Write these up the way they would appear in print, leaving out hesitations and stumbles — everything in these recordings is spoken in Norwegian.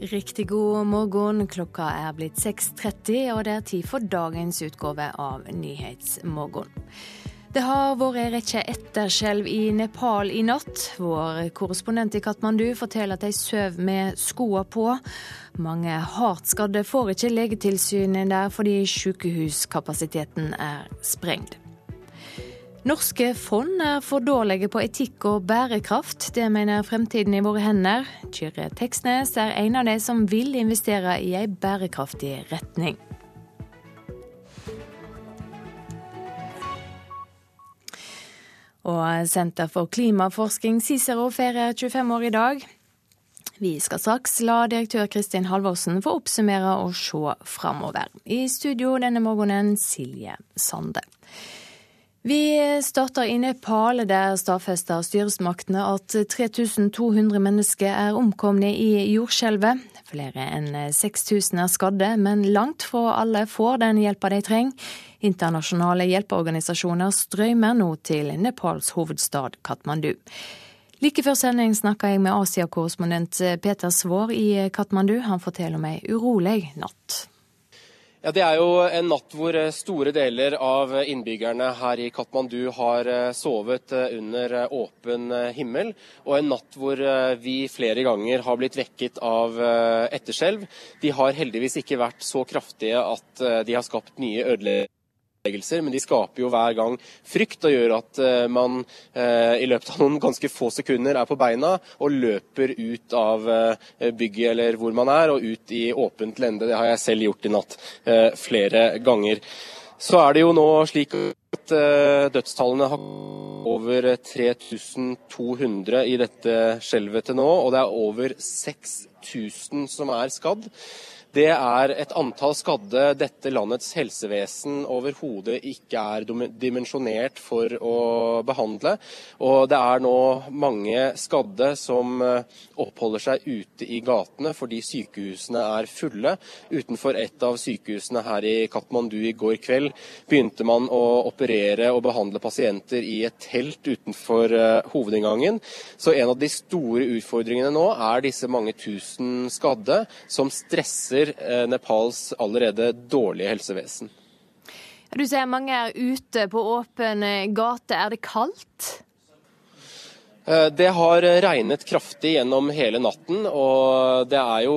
Riktig god morgen, klokka er blitt 6:30, og det er tid for dagens utgave av Nyhetsmorgen. Det har vært en rekke etterskjelv i Nepal i natt. Vår korrespondent i Kathmandu forteller at de søv med skoene på. Mange hardt skadde får ikke legetilsyn der fordi sykehuskapasiteten er sprengt. Norske fond er for dårlige på etikk og bærekraft. Det mener Fremtiden i våre hender. Kyrre Teksnes er en av de som vil investere i en bærekraftig retning. Og Senter for klimaforskning Cicero feirer 25 år i dag. Vi skal straks la direktør Kristin Halvorsen få oppsummere og se fremover. I studio denne morgenen Silje Sande. Vi starter i Nepal, der stadfester styresmaktene at 3200 mennesker er omkomne i jordskjelvet. Flere enn 6000 er skadde, men langt fra alle får den hjelpa de trenger. Internasjonale hjelpeorganisasjoner strømmer nå til Nepals hovedstad Kathmandu. Like før sending snakket jeg med Asia-korrespondent Peter Svår i Kathmandu. Han forteller om en urolig natt. Ja, det er jo en natt hvor store deler av innbyggerne her i Kathmandu har sovet under åpen himmel, og en natt hvor vi flere ganger har blitt vekket av etterskjelv. De har heldigvis ikke vært så kraftige at de har skapt nye ødeleggelser, men de skaper jo hver gang frykt og gjør at man i løpet av noen ganske få sekunder er på beina og løper ut av bygget eller hvor man er og ut i åpent lende. Det har jeg selv gjort i natt flere ganger. Så er det jo nå slik at dødstallene har over 3200 i dette skjelvet til nå, og det er over 6000 som er skadd. Det er et antall skadde dette landets helsevesen overhodet ikke er dimensjonert for å behandle. Og det er nå mange skadde som oppholder seg ute i gatene fordi sykehusene er fulle. Utenfor et av sykehusene her i Kathmandu i går kveld begynte man å operere og behandle pasienter i et telt utenfor hovedinngangen. Så en av de store utfordringene nå er disse mange tusen skadde som stresser Nepals allerede dårlige helsevesen. Du sier mange er ute på åpen gate. Er det kaldt? Det har regnet kraftig gjennom hele natten, og det er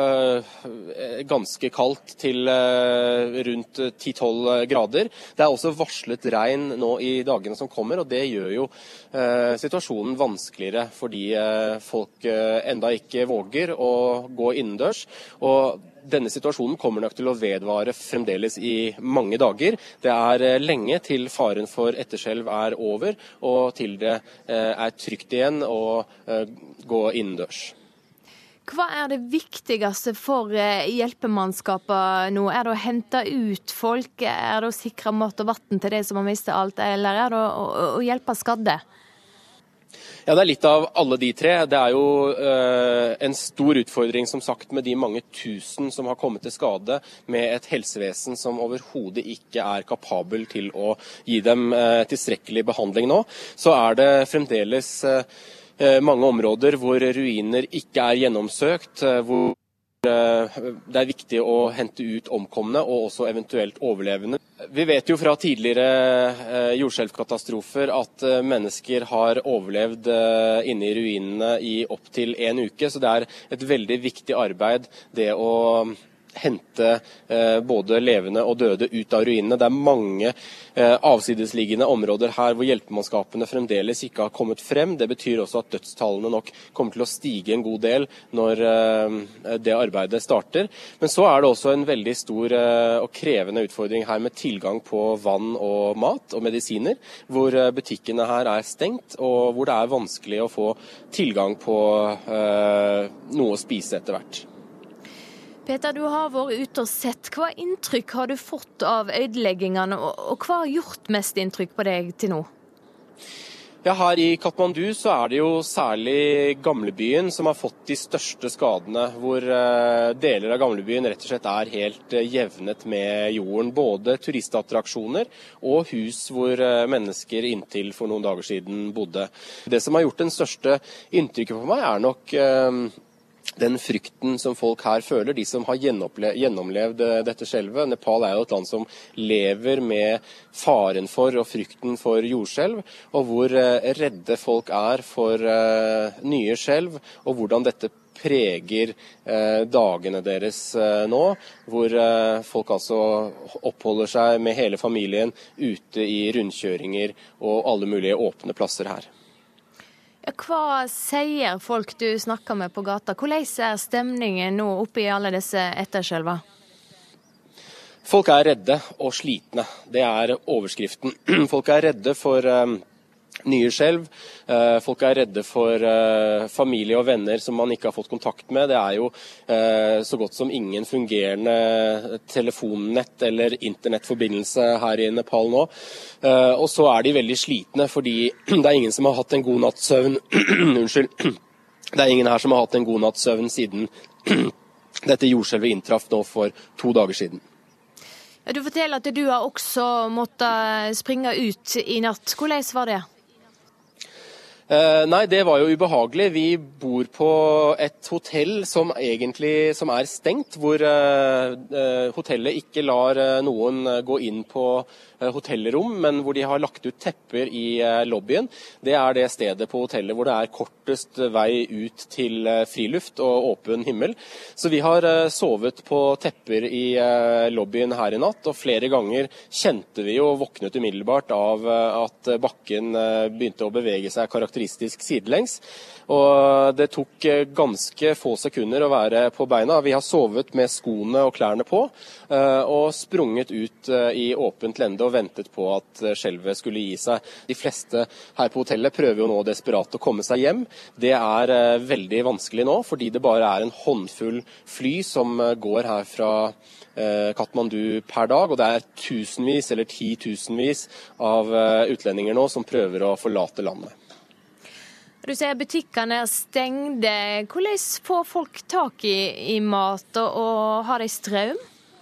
jo ganske kaldt til rundt 10-12 grader. Det er også varslet regn nå i dagene som kommer, og det gjør jo situasjonen vanskeligere fordi folk enda ikke våger å gå innendørs. Og denne situasjonen kommer nok til å vedvare fremdeles i mange dager. Det er lenge til faren for etterskjelv er over, og til det er trygt igjen å gå innendørs. Hva er det viktigste for hjelpemannskapet nå? Er det å hente ut folk? Er det å sikre mat og vann til de som har mistet alt? Eller er det å hjelpe skadde? Ja, det er litt av alle de tre. Det er jo en stor utfordring, som sagt, med de mange tusen som har kommet til skade, med et helsevesen som overhodet ikke er kapabel til å gi dem tilstrekkelig behandling nå. Så er det fremdeles mange områder hvor ruiner ikke er gjennomsøkt, hvor det er viktig å hente ut omkomne og også eventuelt overlevende. Vi vet jo fra tidligere jordskjelvkatastrofer at mennesker har overlevd inne i ruinene i opp til 1 uke, så det er et veldig viktig arbeid det å hente både levende og døde ut av ruinene. Det er mange avsidesliggende områder her hvor hjelpemannskapene fremdeles ikke har kommet frem. Det betyr også at dødstallene nok kommer til å stige en god del når det arbeidet starter. Men så er det også en veldig stor og krevende utfordring her med tilgang på vann og mat og medisiner, hvor butikkene her er stengt, og hvor det er vanskelig å få tilgang på noe å spise etter hvert. Peter, du har vært ute og sett. Hva inntrykk har du fått av ødeleggingene, og hva har gjort mest inntrykk på deg til nå? Ja, her i Kathmandu så er det jo særlig gamlebyen som har fått de største skadene, hvor deler av gamlebyen rett og slett er helt jevnet med jorden. Både turistattraksjoner og hus hvor mennesker inntil for noen dager siden bodde. Det som har gjort den største inntrykket på meg er nok den frykten som folk her føler, de som har gjennomlevd dette skjelvet. Nepal jo et land som lever med faren for og frykten for jordskjelv, og hvor redde folk for nye skjelv, og hvordan dette preger dagene deres nå, hvor folk altså oppholder seg med hele familien ute i rundkjøringer og alle mulige åpne plasser her. Hva sier folk du snakker med på gata? Hvordan stemningen nå oppe i alle disse etterskjelver? Folk redde og slitne. Det overskriften. Folk redde for nye skjelv. Folk redde for familie og venner som man ikke har fått kontakt med. Det jo så godt som ingen fungerende telefonnett eller internettforbindelse her i Nepal nå. Og så de veldig slitne, fordi det ingen som har hatt en god natts søvn. Unnskyld. Det ingen her som har hatt en god natts søvn siden dette jordskjelvet inntraff nå for 2 dager siden. Du forteller at du har også måttet springe ut i natt. Hvordan var det? Nei, det var jo ubehagelig. Vi bor på et hotell som stengt, hvor hotellet ikke lar noen gå inn på hotellrom, men hvor de har lagt ut tepper i lobbyen. Det det stedet på hotellet hvor det kortest vei ut til friluft og åpen himmel. Så vi har sovet på tepper i lobbyen her i natt, og flere ganger kjente vi og våknet umiddelbart av at bakken begynte å bevege seg karakteristisk sidelengs. Og det tok ganske få sekunder å være på beina. Vi har sovet med skoene og klærne på, og sprunget ut i åpent lende og ventet på at skjelvet skulle gi seg. De fleste her på hotellet prøver jo nå desperat å komme seg hjem. Det veldig vanskelig nå, fordi det bare en håndfull fly som går her fra Kathmandu per dag, og det tusenvis eller titusenvis av utlendinger nå som prøver å forlate landet. Du sier butikkene stengde. Hvordan får folk tak i mat, og har de strøm?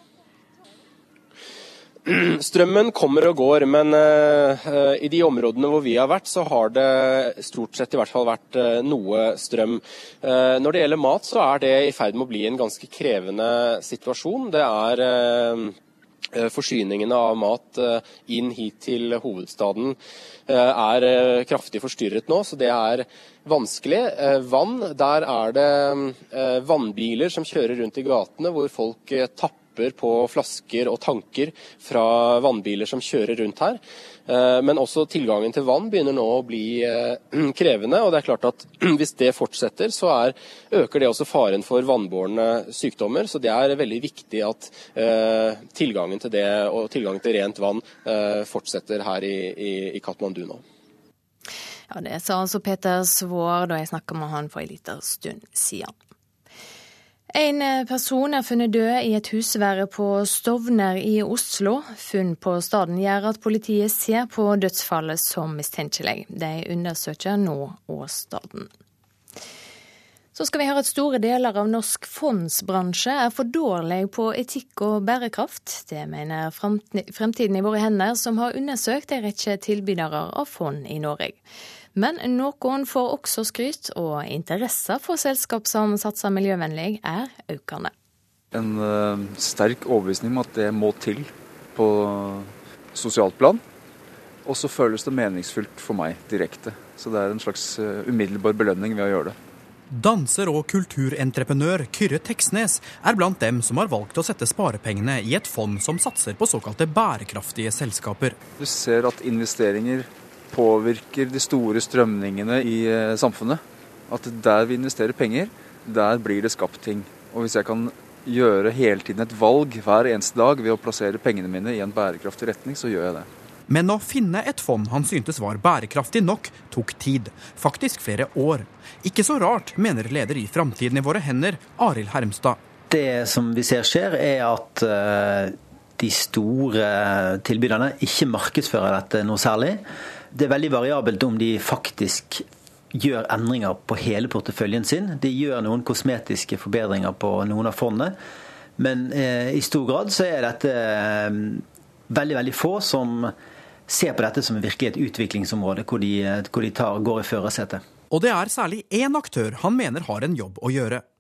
Strømmen kommer og går, men i de områdene hvor vi har vært, så har det stort sett i hvert fall vært noe strøm. Når det gjelder mat, så det i ferd med å bli en ganske krevende situasjon. Det forsyningene av mat inn hit til hovedstaden kraftig forstyrret nå, så det vanskelig. Vann, der det vannbiler som kjører rundt i gatene, hvor folk tapper på flasker og tanker fra vannbiler som kjører rundt her. Men også tilgangen til vann begynner nå å bli krevende, og det klart at hvis det fortsetter, så øker det også faren for vannbårne sykdommer, så det veldig viktig at tilgangen til det og tilgangen til rent vann fortsetter her i Kathmandu nå. Ja, det sa altså Peter Svår da jeg snakket med han for en liten stund siden. En person funnet død i et husvære på Stovner i Oslo. Funn på staden gjør at politiet ser på dødsfallet som mistenkelig. De undersøker nå åstedet. Så skal vi høre at store deler av norsk fondsbransje for dårlig på etikk og bærekraft. Det mener Fremtiden i våre hender, som har undersøkt en rekke tilbydere av fond i Norge. Men noen får også skryt, og interesser for selskap som satser miljøvennlig økende. En sterk overbevisning om at det må til på sosialt plan, og så føles det meningsfullt for meg direkte. Så det en slags umiddelbar belønning ved å gjøre det. Danser- og kulturentreprenør Kyrre Teksnes blant dem som har valgt å sette sparepengene i et fond som satser på såkalte bærekraftige selskaper. Du ser at investeringer påvirker de store strømningene i samfunnet. At der vi investerer penger, der blir det skapt ting. Og hvis jeg kan gjøre hele tiden et valg hver eneste dag ved å plassere pengene mine i en bærekraftig retning, så gjør jeg det. Men å finne et fond han syntes var bærekraftig nok, tok tid. Faktisk flere år. Ikke så rart, mener leder i Fremtiden i våre hender, Arild Hermstad. Det som vi ser skjer at de store tilbyderne ikke markedsfører dette noe særlig. Det veldig variabelt om de faktisk gjør endringer på hele porteføljen sin. De gjør noen kosmetiske forbedringer på noen av fondene. Men i stor grad så dette veldig, veldig få som ser på dette som virkelig et utviklingsområde hvor de går i førersetet. Og det særlig én aktør han mener har en jobb å gjøre.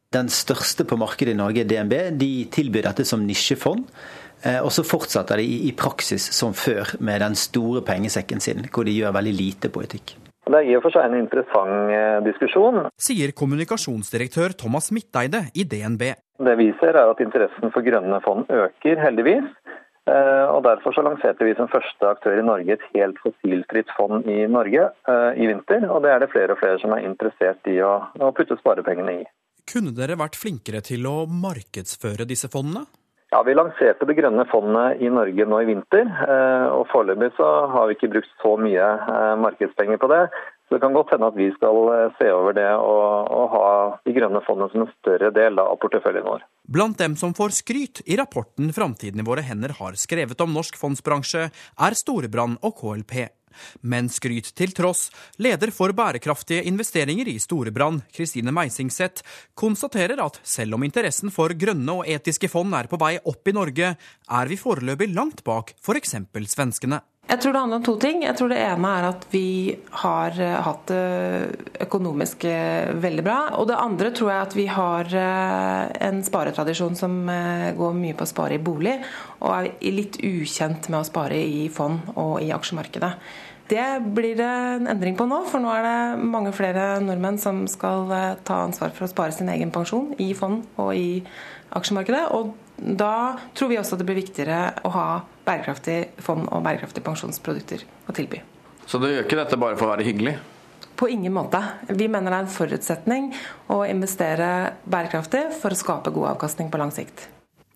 Den største på markedet i Norge, DNB, de tilbyr dette som nisjefond. Og så fortsetter de i praksis som før med den store pengesekken sin, hvor de gjør veldig lite politikk. Det er i og for seg en interessant diskusjon, sier kommunikasjonsdirektør Thomas Midteide i DNB. Det vi ser er at interessen for grønne fond øker, heldigvis. Og derfor så lanserte vi som første aktør i Norge et helt fossilfritt fond i Norge i vinter. Og det er det flere og flere som er interessert i å putte sparepengene i. Kunne dere vært flinkere til å markedsføre disse fondene? Ja, vi lanserte det grønne fondet i Norge nå i vinter, og foreløpig så har vi ikke brukt så mye markedspenger på det. Så det kan godt hende at vi skal se over det og ha de grønne fondene som en større del av porteføljen vår. Blant dem som får skryt i rapporten Framtiden i våre hender har skrevet om norsk fondsbransje, er Storebrand og KLP. Men skryt til tross, leder for bærekraftige investeringer i Storebrand, Kristine Meisingseth, konstaterer at selv om interessen for grønne og etiske fond er på vei opp i Norge, er vi foreløpig langt bak for eksempel svenskene. Jeg tror det handler om to ting. Jeg tror det ene er at vi har hatt det økonomisk veldig bra. Og det andre tror jeg at vi har en sparetradisjon som går mye på å spare i bolig, og er litt ukjent med å spare i fond og i aksjemarkedet. Det blir det en endring på nå, for nå er det mange flere nordmenn som skal ta ansvar for å spare sin egen pensjon i fond og i aksjemarkedet. Og da tror vi også at det blir viktigere å ha bærekraftig fond og bærekraftige pensjonsprodukter å tilby. Så det gjør ikke dette bare for å være hyggelig? På ingen måte. Vi mener det er en forutsetning å investere bærekraftig for å skape god avkastning på lang sikt.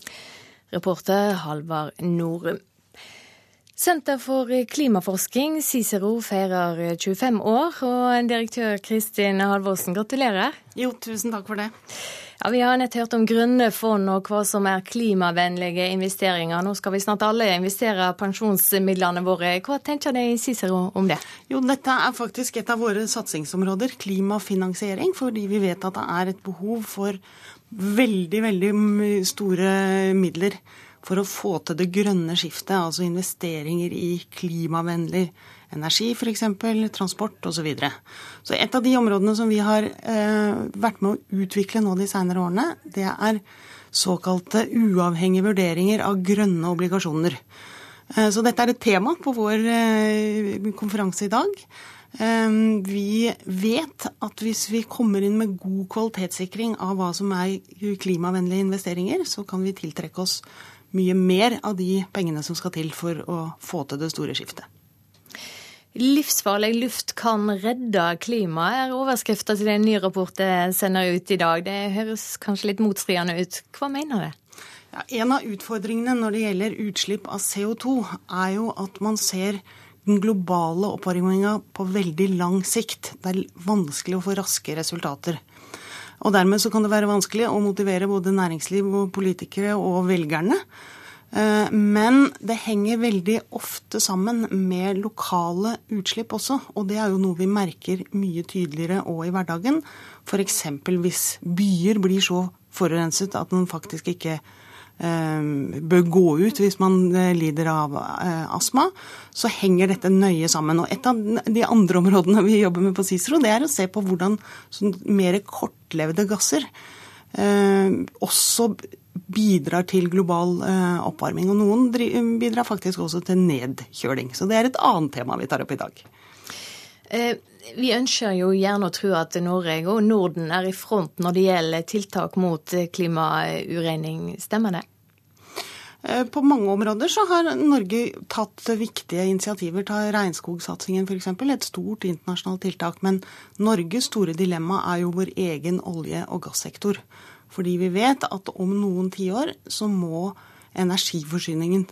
Reporter Halvard Norum. Senter for klimaforskning, Cicero, feirer 25 år, og direktør Kristin Halvorsen, gratulerer. Jo, tusen takk for det. Ja, vi har nett hørt om grønne fond og hva som er klimavennlige investeringer. Nå skal vi snart alle investere pensjonsmidlene våre. Hva tenker dere i Cicero om det? Jo, dette er faktisk et av våre satsingsområder, klimafinansiering, fordi vi vet at det er et behov for veldig, veldig store midler for å få til det grønne skiftet, altså investeringer i klimavennlig energi, for eksempel, transport og så videre. Så et av de områdene som vi har vært med å utvikle nå de senere årene, det er såkalte uavhengige vurderinger av grønne obligasjoner. Så dette er et tema på vår konferanse i dag. Vi vet at hvis vi kommer inn med god kvalitetssikring av hva som er klimavennlige investeringer, så kan vi tiltrekke oss mye mer av de pengene som skal til for å få til det store skiftet. Livsfarlig luft kan redde klimaet, er overskriften til en ny rapport jeg sender ut i dag. Det høres kanskje litt motstridende ut. Hva mener det? Ja, en av utfordringene når det gjelder utslipp av CO2 er jo at man ser den globale oppvarmingen på veldig lang sikt. Det er vanskelig å få raske resultater. Og dermed så kan det være vanskelig å motivere både næringsliv og politikere og velgerne. Men det henger veldig ofte sammen med lokale utslipp også, og det er jo noe vi merker mye tydeligere også i hverdagen. For eksempel hvis byer blir så forurenset at man faktisk ikke bør gå ut hvis man lider av astma, så henger dette nøye sammen. Og et av de andre områdene vi jobber med på Cicero, det er å se på hvordan mer kortlevde gasser også bidrar til global oppvarming. Og noen bidrar faktisk også til nedkjøling. Så det er et annet tema vi tar opp i dag. Vi ønsker jo gjerne å tro at Norge og Norden er i front når det gjelder tiltak mot klimauregning. Stemmer det? På mange områder så har Norge tatt viktige initiativer til regnskogsatsingen for eksempel, et stort internasjonalt tiltak. Men Norges store dilemma er jo vår egen olje- og gassektor. Fordi vi vet at om noen tiår så må energiforsyningen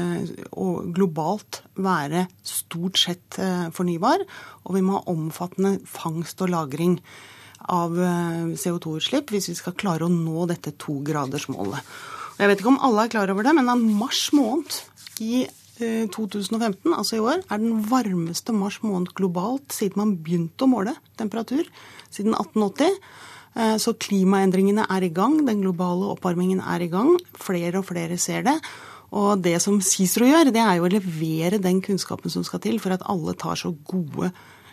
globalt være stort sett fornybar, og vi må ha omfattende fangst og lagring av CO2-utslipp hvis vi skal klare å nå dette 2-gradersmålet. Jeg vet ikke om alle er klar over det, men mars måned i 2015, altså i år, er den varmeste mars måned globalt siden man begynte å måle temperatur, siden 1880. Så klimaendringene er i gang, den globale oppvarmingen er i gang, flere og flere ser det. Og det som Cicero gjør, det er jo å levere den kunnskapen som skal til for at alle tar så gode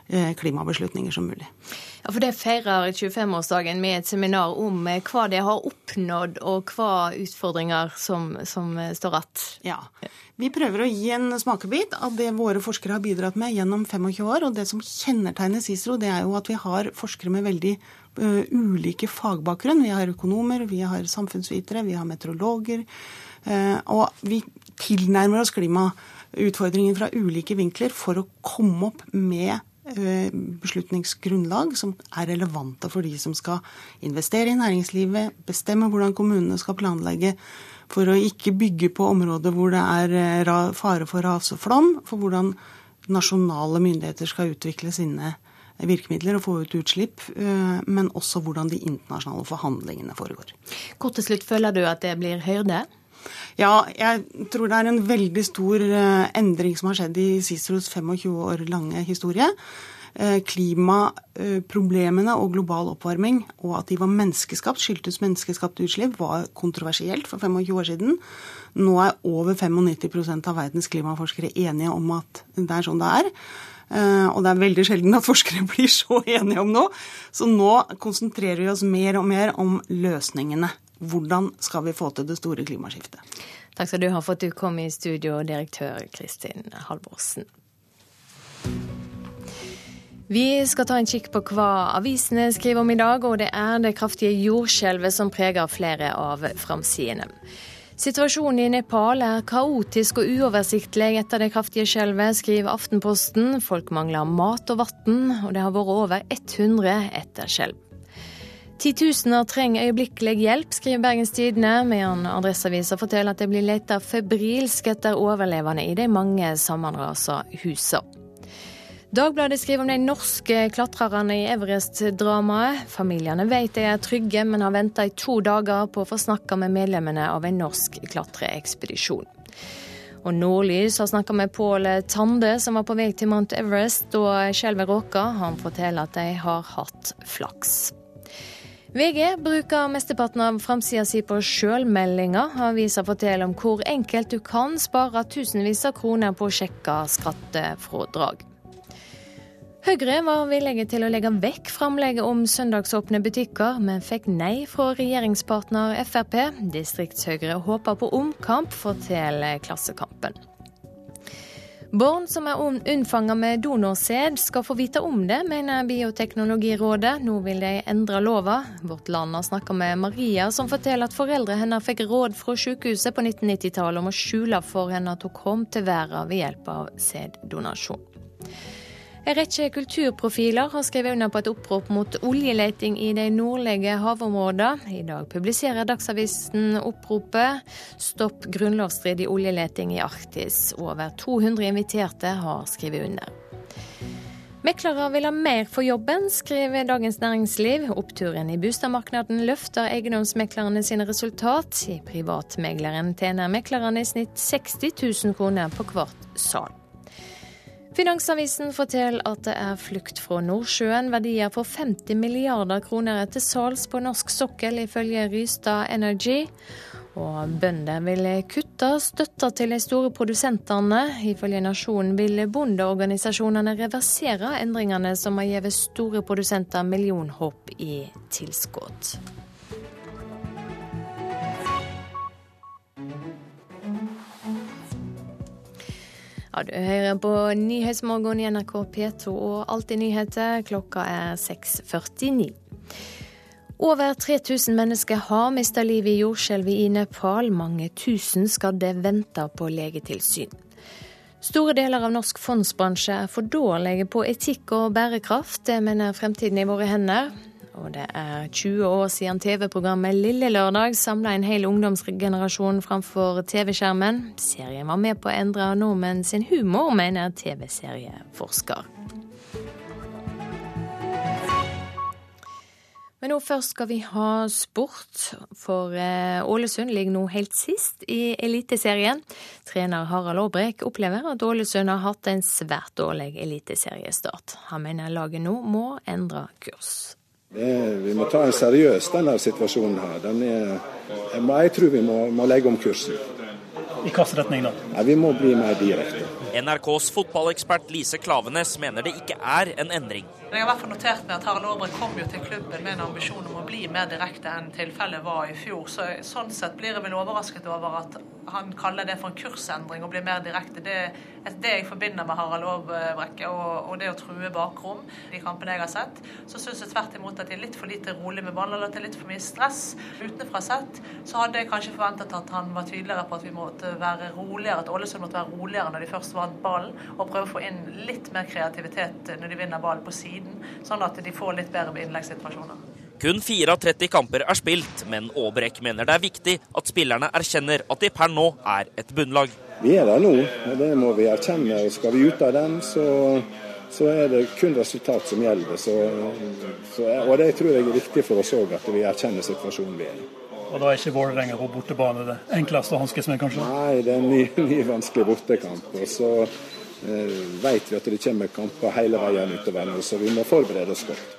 klimabeslutninger som mulig. Ja, for det feirer 25-årsdagen med et seminar om hva det har oppnådd og hva utfordringer som står att. Ja, vi prøver å gi en smakebit av det våre forskere har bidratt med gjennom 25 år, og det som kjennetegner CICERO, det er jo at vi har forskere med veldig ulike fagbakgrunn. Vi har økonomer, vi har samfunnsvitere, vi har meteorologer, og vi tilnærmer oss klimautfordringen fra ulike vinkler for å komme opp med beslutningsgrunnlag som er relevante for de som skal investere i næringslivet, bestemme hvordan kommunene skal planlegge for å ikke bygge på områder hvor det er fare for ras og flom, for hvordan nasjonale myndigheter skal utvikle sine virkemidler og få ut utslipp, men også hvordan de internasjonale forhandlingene foregår. Kort til slutt, føler du at det blir høyrde? Ja, jeg tror det er en veldig stor endring som har skjedd i CICEROs 25 år lange historie. Klimaproblemene og global oppvarming, og at de var menneskeskapt, skyldtes menneskeskapt utslipp, var kontroversielt for 25 år siden. Nå er over 95% av verdens klimaforskere enige om at det er sånn det er. Og det er veldig sjelden at forskere blir så enige om noe. Så nå konsentrerer vi oss mer og mer om løsningene. Hvordan skal vi få til det store klimaskiftet? Takk skal du ha for at du kom i studio, direktør Kristin Halvorsen. Vi skal ta en kikk på hva avisene skriver om i dag, og det er det kraftige jordskjelvet som preger flere av framsidene. Situasjonen i Nepal er kaotisk og uoversiktlig etter det kraftige skjelvet, skriver Aftenposten. Folk mangler mat og vann, og det har vært over 100 etterskjelv. 10 000 trenger øyeblikkelig hjelp, skriver Bergens Tidende, medan Adresseavisen forteller at det blir lett febrilsk etter overlevende i de mange sammenrasa husene. Dagbladet skriver om de norske klatrerne i Everest-dramaet. Familiene vet de er trygge, men har ventet i 2 dager på å få snakke med medlemmene av en norsk klatreekspedisjon. Og Nordlys har snakket med Pål Tande, som var på vei til Mount Everest og skjelvet råka. Han forteller at de har hatt flaks. VG bruker mesteparten av framsida si på selvmeldinger. Avisa forteller om hvor enkelt du kan spare tusenvis av kroner på å sjekke skattefradrag. Høyre var villige til å legge vekk framlegget om søndagsåpne butikker, men fikk nei fra regjeringspartner Frp. Distriktshøyre håper på omkamp, forteller Klassekampen. Barn som er unnfanget med donorsæd skal få vite om det, mener Bioteknologirådet. Nå vil de endre lova. Vårt Land har snakket med Maria, som forteller at foreldre henne fikk råd fra sykehuset på 1990-tallet om å skjule for henne at hun kom til verden ved hjelp av sæddonasjon. En rekke kulturprofiler har skrevet under på et opprop mot oljeleting i de nordlige havområdene. I dag publiserer Dagsavisen oppropet «Stopp grunnlovsstridig oljeleting i Arktis». Over 200 inviterte har skrevet under. Meklere vil ha mer for jobben, skriver Dagens Næringsliv. Oppturen i boligmarkedet løfter eiendomsmeklerne sine resultat. I privatmegleren tjener meklerne i snitt 60 000 kroner på hvert salg. Finansavisen forteller at det er flukt fra Nordsjøen. Verdier for 50 milliarder kroner er til salgs på norsk sokkel, ifølge Rystad Energy. Og bønder vil kutte støtta til de store produsentene. Ifølge Nasjonen vil bondeorganisasjonene reversere endringene som har gitt store produsenter millionhopp i tilskudd. Ja, du hører på Nyhetsmorgen i NRK P2 og Alltid nyheter. Klokka er 6:49. Over 3000 mennesker har mistet livet i jordskjelvet i Nepal. Mange tusen skadde venter på legetilsyn. Store deler av norsk fondsbransje er for dårlige på etikk og bærekraft. Det mener Fremtiden i våre hender. Og det er 20 år siden TV-programmet Lille Lørdag samlet en hel ungdomsgenerasjon framfor TV-skjermen. Serien var med på å endre nordmenn sin humor, mener TV-serieforsker. Men nå først skal vi ha sport, for Ålesund ligger nå helt sist i Eliteserien. Trener Harald Aabrekk opplever at Ålesund har hatt en svært dårlig eliteseriestart. Han mener laget nå må endre kurs. Vi må ta en seriøs denne situasjonen her. Jeg tror vi må legge om kursen. I hvilken retning da? Ja, vi må bli mer direkte. NRKs fotballekspert Lise Klavenes mener det ikke er en endring. Jeg har i hvert fall notert meg at Harald Aabrecht kom jo til klubben med en ambisjon om å bli mer direkte enn tilfellet var i fjor. Så sånn sett blir jeg vel overrasket over at han kaller det for en kursendring og blir mer direkte. Det er det jeg forbinder med Harald Aabrecht og det å true bakrom i kampene jeg har sett. Så synes jeg tvert imot at de er litt for lite rolig med ballen, eller at det er litt for mye stress. Utenfra sett så hadde jeg kanskje forventet at han var tydeligere på at vi måtte være roligere, at Ålesund måtte være roligere når de først vant ballen, og prøve å få inn litt mer kreativitet når de vinner ballen på siden, sånn at de får litt bedre innleggssituasjoner. Kun 4 av 30 kamper er spilt, men Aabrecht mener det er viktig at spillerne erkjenner at de per nå er et bunnlag. Vi er der nå, og det må vi erkjenne. Og skal vi ut av den, så er det kun resultat som gjelder. Og det tror jeg er viktig for oss også, at vi erkjenner situasjonen vi er i. Og da er ikke Vålerenga på bortebane det enkleste å hanskes med, kanskje? Nei, det er en ny vanskelig bortekamp. Og så vet vi at det kommer kamper hele veien utover nå, så vi må forberede oss godt.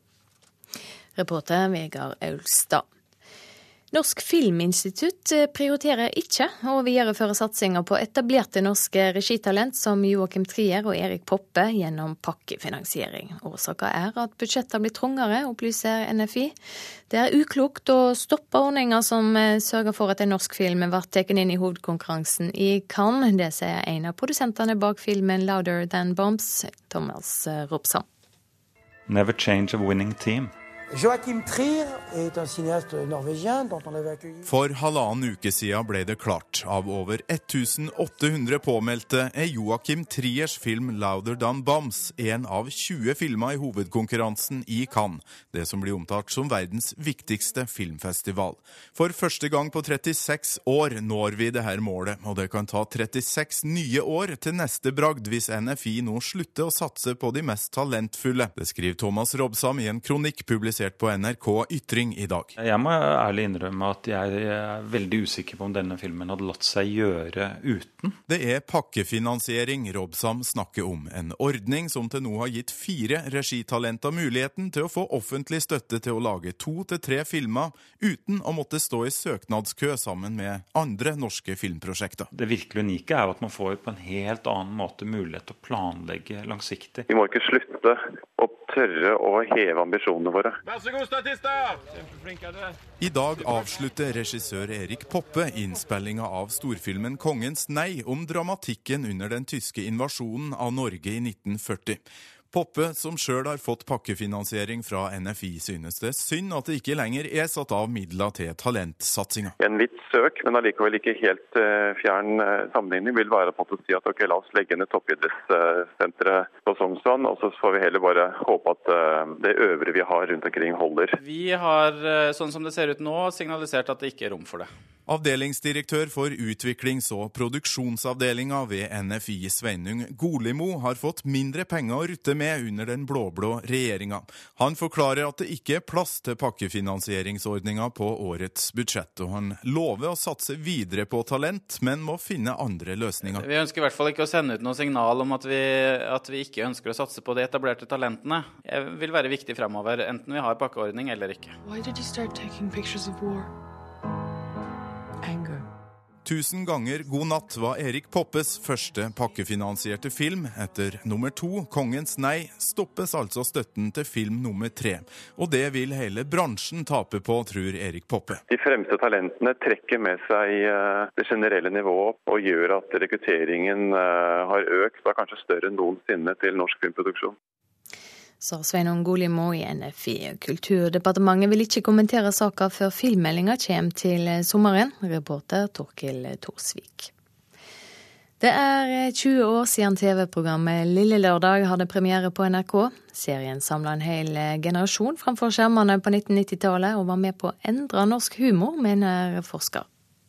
Reporter Vegard Aulstad. Norsk Filminstitutt prioriterer ikke å videreføre satsinger på etablerte norske regitalent som Joachim Trier og Erik Poppe gjennom pakkefinansiering. Årsaken er at budsjettet blir trangere, opplyser NFI. Det er uklokt å stoppe ordninger som sørger for at en norsk film blir tatt inn i hovedkonkurransen i Cannes. Det sier en av produsentene bak filmen Louder Than Bombs, Thomas Robson. Never change a winning team. Joachim Trier er en cinéaste norvégien dont on avait accueilli. For 1,5 uke siden ble det klart. Av over 1800 påmeldte er Joachim Triers film Louder Than Bombs en av 20 filmer i hovedkonkurransen i Cannes, det som blir omtalt som verdens viktigste filmfestival. For første gang på 36 år når vi det her målet, og det kan ta 36 nye år til neste bragd hvis NFI nå slutter å satse på de mest talentfulle. Det skriver Thomas Robson i en kronikk publisert på NRK Ytring i dag. Jeg må ærlig innrømme at jeg er veldig usikker på om denne filmen hadde latt seg gjøre uten. Det er pakkefinansiering Robson snakker om. En ordning som til nå har gitt 4 regitalenter muligheten til å få offentlig støtte til å lage 2 til 3 filmer uten å måtte stå i søknadskø sammen med andre norske filmprosjekter. Det virkelig unike er at man får på en helt annen måte mulighet til å planlegge langsiktig. Vi må ikke slutte å tørre å heve ambisjonene våre. Vær så god, statister! I dag avslutter regissør Erik Poppe innspillinga av storfilmen Kongens Nei om dramatikken under den tyske invasjonen av Norge i 1940. Poppe, som selv har fått pakkefinansiering fra NFI, synes det synd at det ikke lenger er satt av midler til talentsatsinger. En vidt søk, men allikevel ikke helt fjern sammenligning, vil være på å si at ok, la oss legge ned toppidrettssenteret på Sognsvann, og så får vi heller bare håpe at det øvre vi har rundt omkring holder. Vi har, sånn som det ser ut nå, signalisert at det ikke er rom for det. Avdelingsdirektør for utviklings- og produksjonsavdelinga ved NFI, Sveinung Golimo, har fått mindre penger å rutte med under den blå-blå regjeringa. Han forklarer at det ikke er plass til pakkefinansieringsordninga på årets budsjett, og han lover å satse videre på talent, men må finne andre løsninger. Vi ønsker i hvert fall ikke å sende ut noe signal om at vi ikke ønsker å satse på de etablerte talentene. Det vil være viktig fremover, enten vi har pakkeordning eller ikke. Why did you start taking pictures of war? 1000 ganger god natt var Erik Poppes første pakkefinansierte film. Etter nummer 2, Kongens Nei, stoppes altså støtten til film nummer 3. Og det vil hele bransjen tape på, tror Erik Poppe. De fremste talentene trekker med seg det generelle nivået opp og gjør at rekrutteringen har økt, og kanskje større enn noensinne til norsk filmproduksjon. Sa Sveinung Golimo i NFI. Kulturdepartementet vil ikke kommentere saker før filmmeldinga kommer til sommeren. Reporter Torkil Torsvik. Det er 20 år siden TV-programmet Lille Lørdag hadde premiere på NRK. Serien samlet en hel generasjon framfor skjermene på 1990-tallet og var med på å endre norsk humor, mener forsker.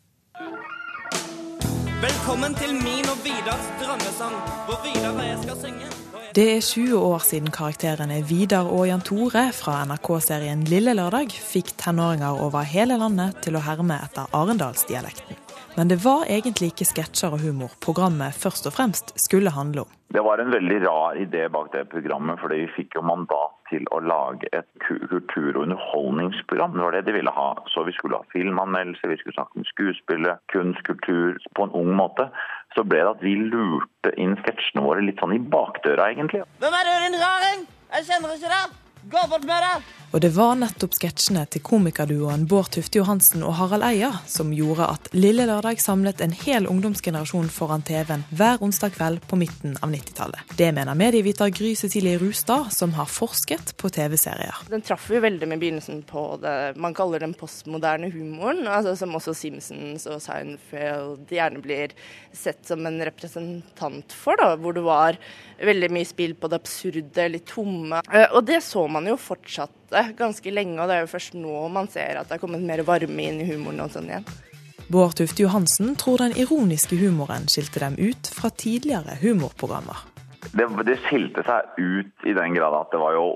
Velkommen til min og Vidars drømmesang, hvor Vidar og jeg skal synge. Det er 20 år siden karakterene Vidar og Jan Tore fra NRK-serien Lille Lørdag fikk tenåringer over hele landet til å herme etter arendalsdialekten. Men det var egentlig ikke sketsjer og humor programmet først og fremst skulle handle om. Det var en veldig rar idé bak det programmet, fordi vi fikk jo mandat til å lage et kultur- og underholdningsprogram. Det var det de ville ha. Så vi skulle ha filmanmeldelse, vi skulle snakke om skuespillet, kunst, kultur på en ung måte. Så ble det at vi lurte inn sketsjene våre litt sånn i bakdøra, egentlig. Hvem er det, din raring? Jeg kjenner ikke det. Gå bort med det! Og det var nettopp sketsjene til komikerduoen Bård Tufte Johansen og Harald Eia som gjorde at Lille Lørdag samlet en hel ungdomsgenerasjon foran TV-en hver onsdag kveld på midten av 90-tallet. Det mener medieviter Gry Cecilie Rustad, som har forsket på TV-serier. Den traff jo veldig med begynnelsen på det man kaller den postmoderne humoren, altså som også Simpsons og Seinfeld gjerne blir sett som en representant for, da, hvor det var veldig mye spill på det absurde, litt tomme. Og det så man jo fortsatt ganske lenge, og det er jo først nå man ser at det har kommet mer varme inn i humoren og sånn igjen. Bård Tufte Johansen tror den ironiske humoren skilte dem ut fra tidligere humorprogrammer. Det skilte seg ut i den grad at det var jo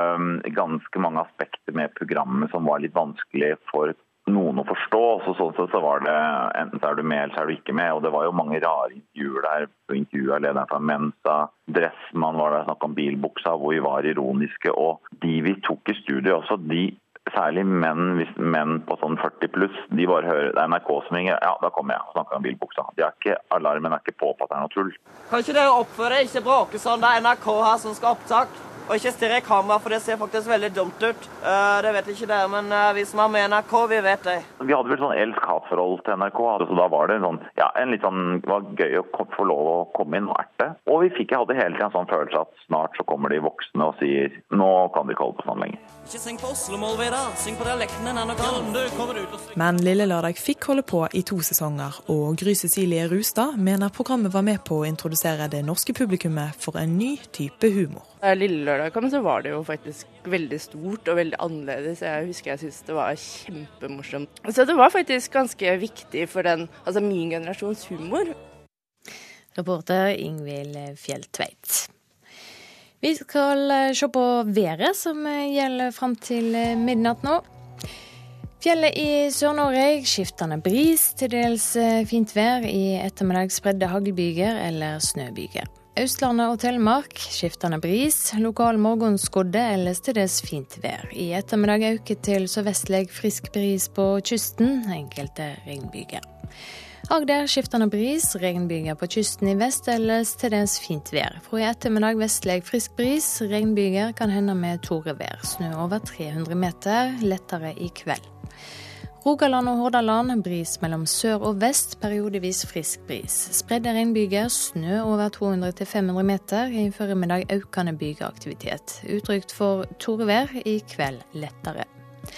ganske mange aspekter med programmet som var litt vanskelig for noen å forstå, sånn sett så var det enten så er du med eller så er du ikke med, og det var jo mange rare intervjuer der, intervjuet av lederen fra Mensa, Dressmann var der, snakket om bilbuksa, hvor vi var ironiske, og de vi tok i studio også, de, særlig menn på sånn 40 pluss, de bare hører, det er NRK som ringer, ja, da kommer jeg og snakker om bilbuksa. Alarmen er ikke på at det er noe tull. Kan ikke dere oppføre, ikke bråke sånn, det er NRK her som skal opptak. Og ikke stirre i kamera, for det ser faktisk veldig dumt ut. Det vet ikke dere, men vi som er med NRK, vi vet det. Vi hadde vel sånn elsk-hat-forhold til NRK, så da var det en litt sånn, det var gøy å få lov å komme inn og erte. Og vi hadde hele tiden en sånn følelse at snart så kommer de voksne og sier, nå kan de ikke holde på sånn lenger. Ikke syng på Oslo-mål, Vidar. Syng på dialekten din, NRK. Men Lille Lørdag fikk holde på i 2 sesonger, og Gry Cecilie Rustad mener programmet var med på å introdusere det norske publikummet for en ny type humor. Lille Lørdag så var det jo faktisk veldig stort og veldig annerledes. Jeg husker jeg synes det var kjempemorsomt. Så det var faktisk ganske viktig for min generasjons humor. Reporter Ingvild Fjelltveit. Vi skal se på været som gjelder frem til midnatt nå. Fjellet i Sør-Norge, skiftende bris, til dels fint vær, i ettermiddag spredde haglbyger eller snøbyger. Østlandet og Telemark, skiftende bris, lokal morgenskodde eller til dels fint vær. I ettermiddag øker til sørvestlig frisk bris på kysten, enkelte regnbyger. Agder, skiftende bris, regnbyger på kysten i vest eller til dels fint vær. Fra i ettermiddag vestlig frisk bris, regnbyger kan hende med torevær. Snø over 300 meter, lettere i kveld. Rogaland og Hordaland, bris mellom sør og vest, periodevis frisk bris. Spredde regnbyger, snø over 200-500 meter, i formiddag økende bygeaktivitet. Utrygt for torevær, i kveld lettere.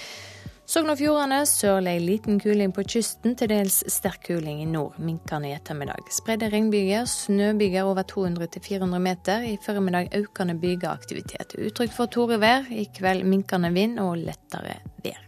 Sogn og Fjordane, sørlig liten kuling på kysten, til dels sterk kuling i nord, minkende i ettermiddag. Spredde regnbyger, snøbyger over 200-400 meter, i formiddag økende bygeaktivitet. Utrygt for torevær, i kveld minkende vind og lettere vær.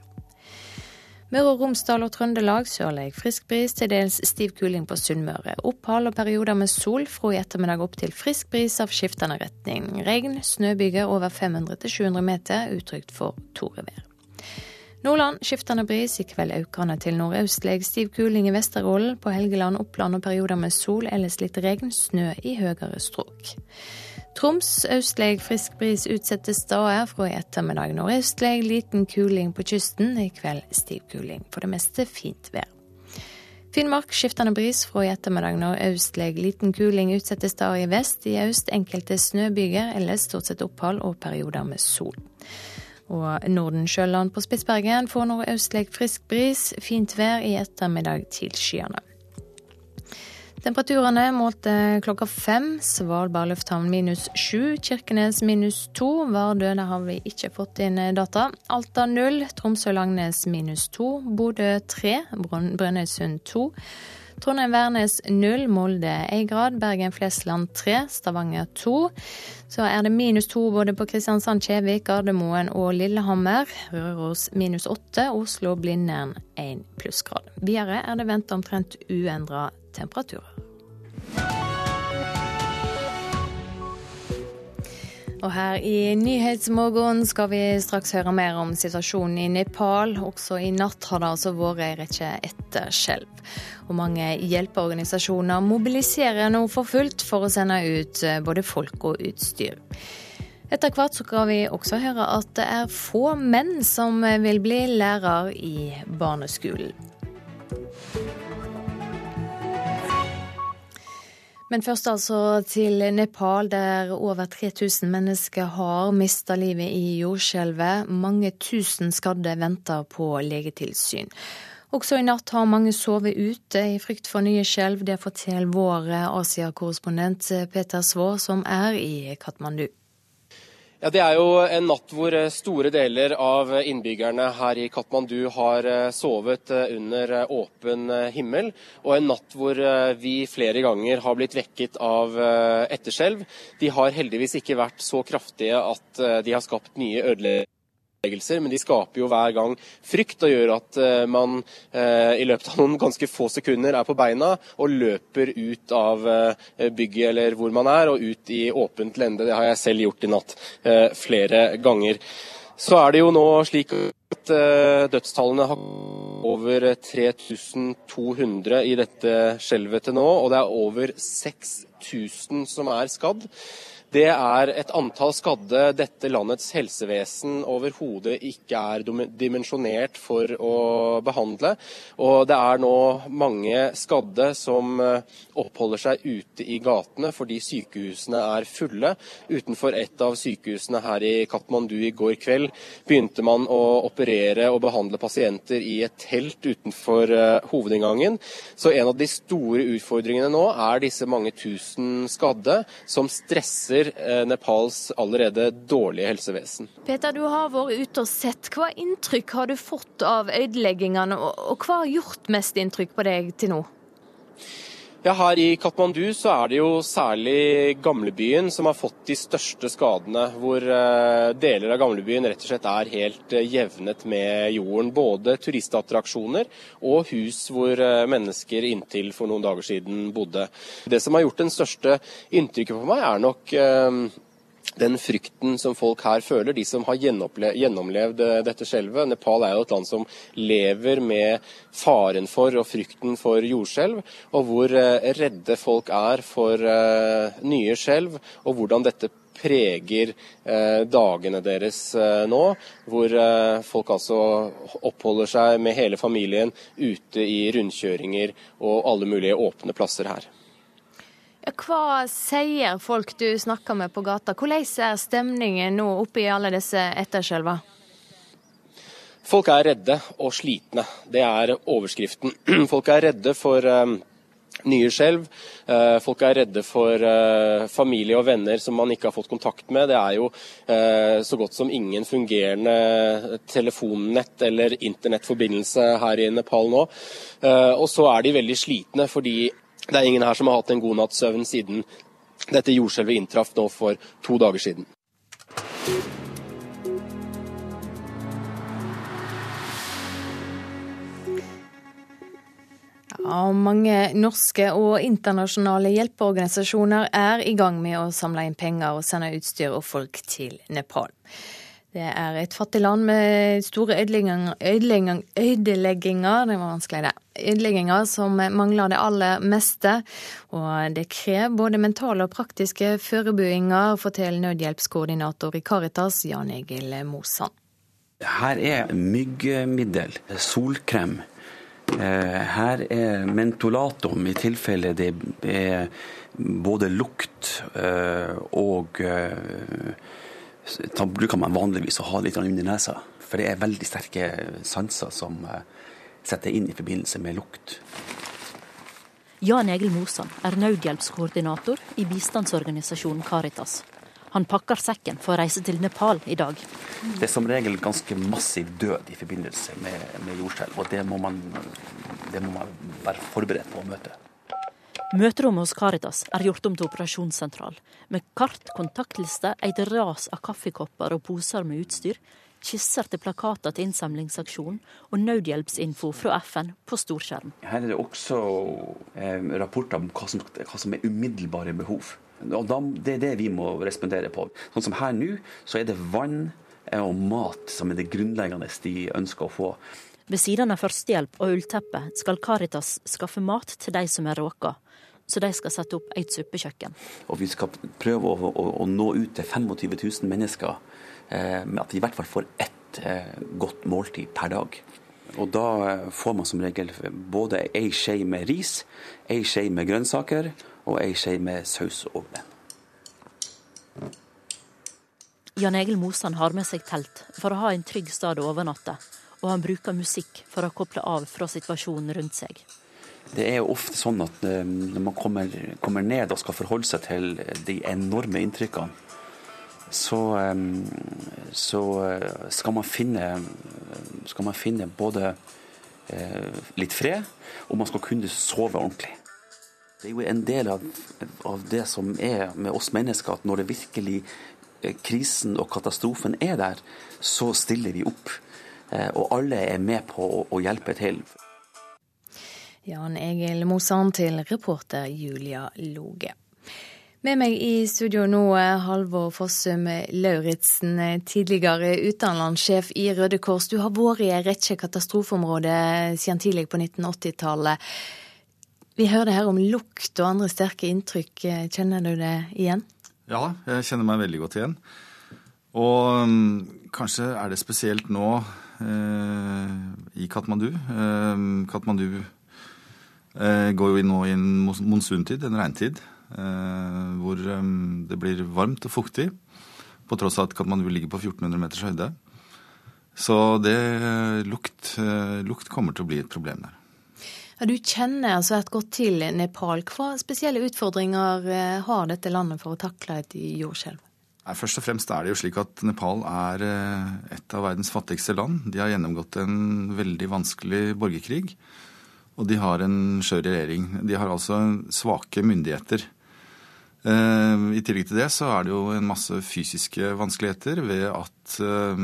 Møre og Romsdal og Trøndelag, sørlig frisk bris, til dels stiv kuling på Sunnmøre. Opphold og perioder med sol, fra i ettermiddag opp til frisk bris av skiftende retning. Regn, snøbyger over 500-700 meter, utrygt for torevær. Nordland, skiftende bris, i kveld økende til nordøstlig, stiv kuling i Vesterålen, på Helgeland, Oppland og perioder med sol, ellers litt regn, snø i høyere stråk. Troms, østlig frisk bris utsettes steder, fra i ettermiddag nordøstlig, liten kuling på kysten, i kveld stiv kuling, for det meste fint vær. Finnmark, skiftende bris, fra i ettermiddag nordøstlig, liten kuling utsettes steder i vest, i øst enkelte snøbyger, ellers stort sett opphold og perioder med sol. Og Nordensjøland på Spitsbergen får nordøstlig frisk bris, fint vær i ettermiddag til skyene. Temperaturene målte klokka 5, Svalbard lufthavn -7, Kirkenes -2, Vardø, der har vi ikke fått inn data, Alta 0, Tromsø-Langnes -2, Bodø 3, Brønnøysund 2, Trondheim-Værnes 0, Molde 1 grad, Bergen-Flesland 3, Stavanger 2. Så er det -2 både på Kristiansand, Kjevik, Gardermoen og Lillehammer. Røros -8, Oslo-Blindern 1 plussgrad. Videre er det ventet omtrent uendret temperaturer. Og her i Nyhetsmorgen skal vi straks høre mer om situasjonen i Nepal. Også i natt har det altså vært en rekke etterskjelv. Og mange hjelpeorganisasjoner mobiliserer nå for fullt for å sende ut både folk og utstyr. Etter hvert så skal vi også høre at det er få menn som vil bli lærer i barneskolen. Men først altså til Nepal, der over 3000 mennesker har mistet livet i jordskjelvet. Mange tusen skadde venter på legetilsyn. Også i natt har mange sovet ute i frykt for nye skjelv. Det forteller vår Asia-korrespondent Peter Svår, som er i Kathmandu. Ja, Det er jo en natt hvor store deler av innbyggerne her i Kathmandu har sovet under åpen himmel, og en natt hvor vi flere ganger har blitt vekket av etterskjelv. De har heldigvis ikke vært så kraftige at de har skapt nye ødeleggelser, men de skaper jo hver gang frykt og gjør at man i løpet av noen ganske få sekunder er på beina og løper ut av bygget eller hvor man er, og ut i åpent lende. Det har jeg selv gjort i natt flere ganger. Så er det jo nå slik at dødstallene har over 3200 i dette skjelvet til nå, og det er over 6000 som er skadd. Det er et antall skadde dette landets helsevesen overhodet ikke er dimensjonert for å behandle. Og det er nå mange skadde som oppholder seg ute i gatene fordi sykehusene er fulle. Utenfor et av sykehusene her i Kathmandu i går kveld begynte man å operere og behandle pasienter i et telt utenfor hovedinngangen. Så en av de store utfordringene nå er disse mange tusen skadde som stresser Nepals allerede dårlige helsevesen. Peter, du har vært ute og sett. Hva inntrykk har du fått av ødeleggingene, og hva har gjort mest inntrykk på deg til nå? Ja, Her i Kathmandu så er det jo særlig gamlebyen som har fått de største skadene, hvor deler av gamlebyen rett og slett er helt jevnet med jorden. Både turistattraksjoner og hus hvor mennesker inntil for noen dager siden bodde. Det som har gjort den største inntrykket på meg er nok den frykten som folk her føler, de som har gjennomlevd dette skjelvet. Nepal er jo et land som lever med faren for og frykten for jordskjelv, og hvor redde folk er for nye skjelv, og hvordan dette preger dagene deres nå, hvor folk altså oppholder seg med hele familien ute i rundkjøringer og alle mulige åpne plasser her. Hva sier folk du snakker med på gata? Hvordan er stemningen nå oppe i alle disse etterskjelva? Folk er redde og slitne. Det er overskriften. Folk er redde for nye skjelv. Folk er redde for familie og venner som man ikke har fått kontakt med. Det er jo så godt som ingen fungerende telefonnett eller internettforbindelse her i Nepal nå. Og så er de veldig slitne fordi det er ingen her som har hatt en god natts søvn siden dette jordskjelvet inntraff nå for 2 dager siden. Ja, mange norske og internasjonale hjelpeorganisasjoner er i gang med å samle inn penger og sende utstyr og folk til Nepal. Det er et fattig land med store ødelegginger, det var vanskelig det. Ødelegginger som mangler det aller meste, og det krever både mentale og praktiske forebygginger, forteller nødhjelpskoordinator i Caritas, Jan Egil Mosan. Her er myggmiddel, solkrem. Her er mentolatum i tilfelle det er både lukt og da bruker man vanligvis å ha litt under nesa, for det er veldig sterke sanser som setter inn i forbindelse med lukt. Jan Egil Mosan er nødhjelpskoordinator i bistandsorganisasjonen Caritas. Han pakker sekken for å reise til Nepal i dag. Det er som regel ganske massiv død i forbindelse med jordskjelv, og det må man være forberedt på å møte. Møterommet hos Caritas er gjort om til operasjonssentral, med kart, kontaktliste, et ras av kaffekopper og poser med utstyr, skisser til plakater til innsamlingsaksjon og nødhjelpsinfo fra FN på storskjerm. Her er det også rapporter om hva som er umiddelbare behov. Og det det vi må respondere på. Sånn som her nå, så det vann og mat som det grunnleggende de ønsker å få. Ved siden av førstehjelp og ullteppe skal Caritas skaffe mat til de som råka, så de skal sette opp et suppekjøkken. Og vi skal prøve å nå ut til 25 000 mennesker, med at de i hvert fall får ett godt måltid per dag. Og da får man som regel både en skje med ris, en skje med grønnsaker og en skje med saus og ben. Jan Egil Mosan har med seg telt for å ha en trygg stad å overnatte, og han bruker musikk for å koble av fra situasjonen rundt seg. Det jo ofte sånn at når man kommer ned og skal forholde seg til de enorme inntrykkene, så skal man finne både litt fred, og man skal kunne sove ordentlig. Det jo en del av det som med oss mennesker, at når det virkelig krisen og katastrofen der, så stiller vi opp. Og alle med på å hjelpe til. Jan Egil Mosan til reporter Julia Loge. Med meg i studio nå Halvor Fossum Lauritzen, tidligere utenlandssjef i Røde Kors. Du har vært i en rekke katastrofeområder siden tidlig på 1980-tallet. Vi hørte her om lukt og andre sterke inntrykk. Kjenner du det igjen? Ja, jeg kjenner meg veldig godt igjen. Og kanskje det spesielt nå i Kathmandu. Kathmandu går jo nå i en monsuntid, en regntid, hvor det blir varmt og fuktig, på tross av at Kathmandu ligger på 1400 meters høyde. Så lukt kommer til å bli et problem der. Ja, du kjenner svært godt til Nepal. Hva spesielle utfordringer har dette landet for å takle et jordskjelv? Først og fremst det jo slik at Nepal et av verdens fattigste land. De har gjennomgått en veldig vanskelig borgerkrig, og de har en skjør regjering. De har altså svake myndigheter. I tillegg til det så det jo en masse fysiske vanskeligheter ved at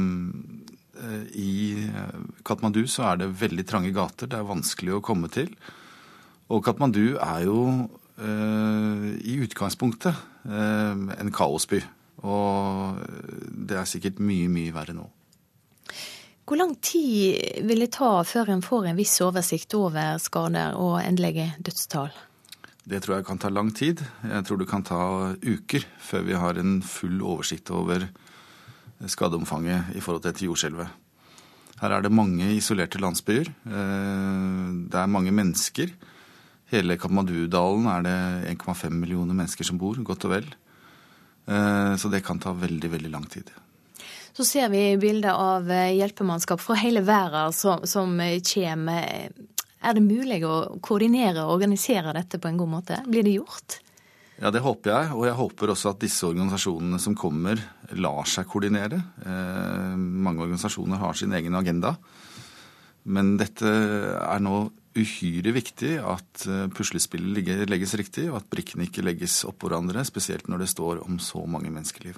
i Kathmandu så det veldig trange gater, det vanskelig å komme til. Og Kathmandu jo i utgangspunktet en kaosby. Og det sikkert mye, mye verre nå. Hvor lang tid vil det ta før en får en viss oversikt over skader og endelige dødstall? Det tror jeg kan ta lang tid. Jeg tror det kan ta uker før vi har en full oversikt over skadeomfanget i forhold til et jordskjelv. Her det mange isolerte landsbyer. Det mange mennesker. Hele Kathmandu-dalen det 1,5 millioner mennesker som bor, godt og vel. Så det kan ta veldig, veldig lang tid. Så ser vi bilder av hjelpemannskap fra hele verden som kommer. Det mulig å koordinere og organisere dette på en god måte? Blir det gjort? Ja, det håper jeg, og jeg håper også at disse organisasjonene som kommer lar seg koordinere. Mange organisasjoner har sin egen agenda, men dette nå uhyre viktig at puslespillet legges riktig, og at brikkene ikke legges opp på hverandre, spesielt når det står om så mange menneskeliv.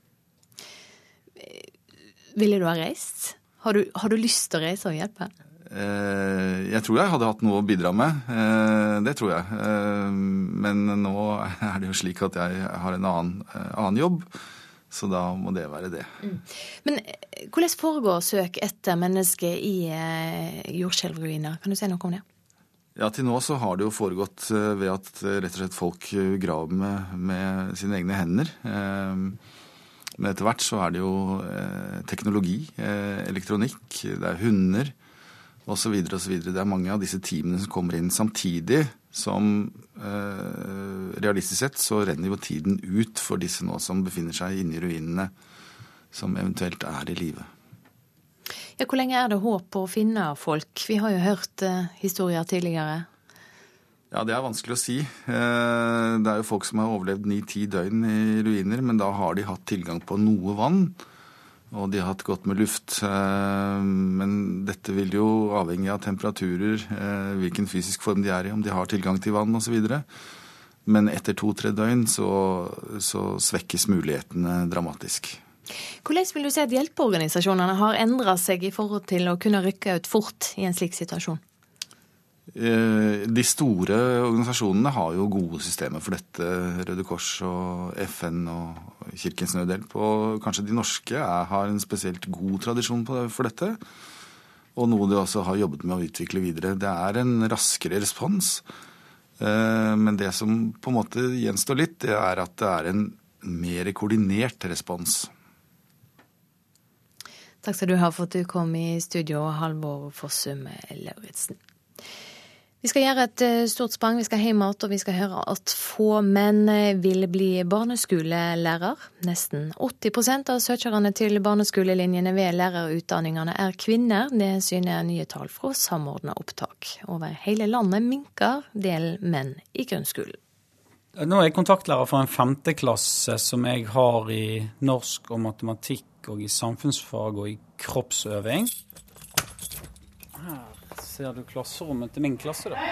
Ville du ha reist? Har du lyst til å reise og hjelpe? Jeg tror jeg hadde hatt noe å bidra med, det tror jeg. Men nå det jo slik at jeg har en annen jobb, så da må det være det. Men hvordan foregår søk etter mennesker i jordskjelvruiner? Kan du si noe om det? Ja, til nå så har det jo foregått ved at rett og slett folk graver med sine egne hender. Men etter hvert så det jo teknologi, elektronikk, det hunder, og så videre og så videre. Det mange av disse teamene som kommer inn samtidig som realistisk sett så renner jo tiden ut for disse nå som befinner seg inne i ruinene som eventuelt i live. Ja, hvor lenge det håp på å finne folk? Vi har jo hørt historier tidligere. Ja, det vanskelig å si. Det jo folk som har overlevd 9-10 døgn i ruiner, men da har de hatt tilgang på noe vann, og de har hatt godt med luft. Men dette vil jo avhenge av temperaturer, hvilken fysisk form de i, om de har tilgang til vann og så videre. Men etter 2-3 døgn så svekkes mulighetene dramatisk. Hvordan vil du si at hjelpeorganisasjonene har endret seg i forhold til å kunne rykke ut fort i en slik situasjon? De store organisasjonene har jo gode systemer for dette. Røde Kors og FN og Kirkens Nødhjelp. Og kanskje de norske har en spesielt god tradisjon for dette. Og noe de også har jobbet med å utvikle videre. Det er en raskere respons. Men det som på en måte gjenstår litt, det er at det er en mer koordinert respons. Takk skal du ha for at du kom i studio, Halvor Fossum Lauritsen. Vi skal gjøre et stort sprang, vi skal hjem igjen, og vi skal høre at få menn vil bli barneskolelærer. Nesten 80% av søkerne til barneskolelinjene ved lærerutdanningene er kvinner. Det syner nye tall fra samordnet opptak. Over hele landet minker del menn i grunnskolen. Nå er jeg kontaktlærer for en 5. klasse som jeg har i norsk og matematikk og i samfunnsfag og i kroppsøving. Her ser du klasserommet til min klasse da.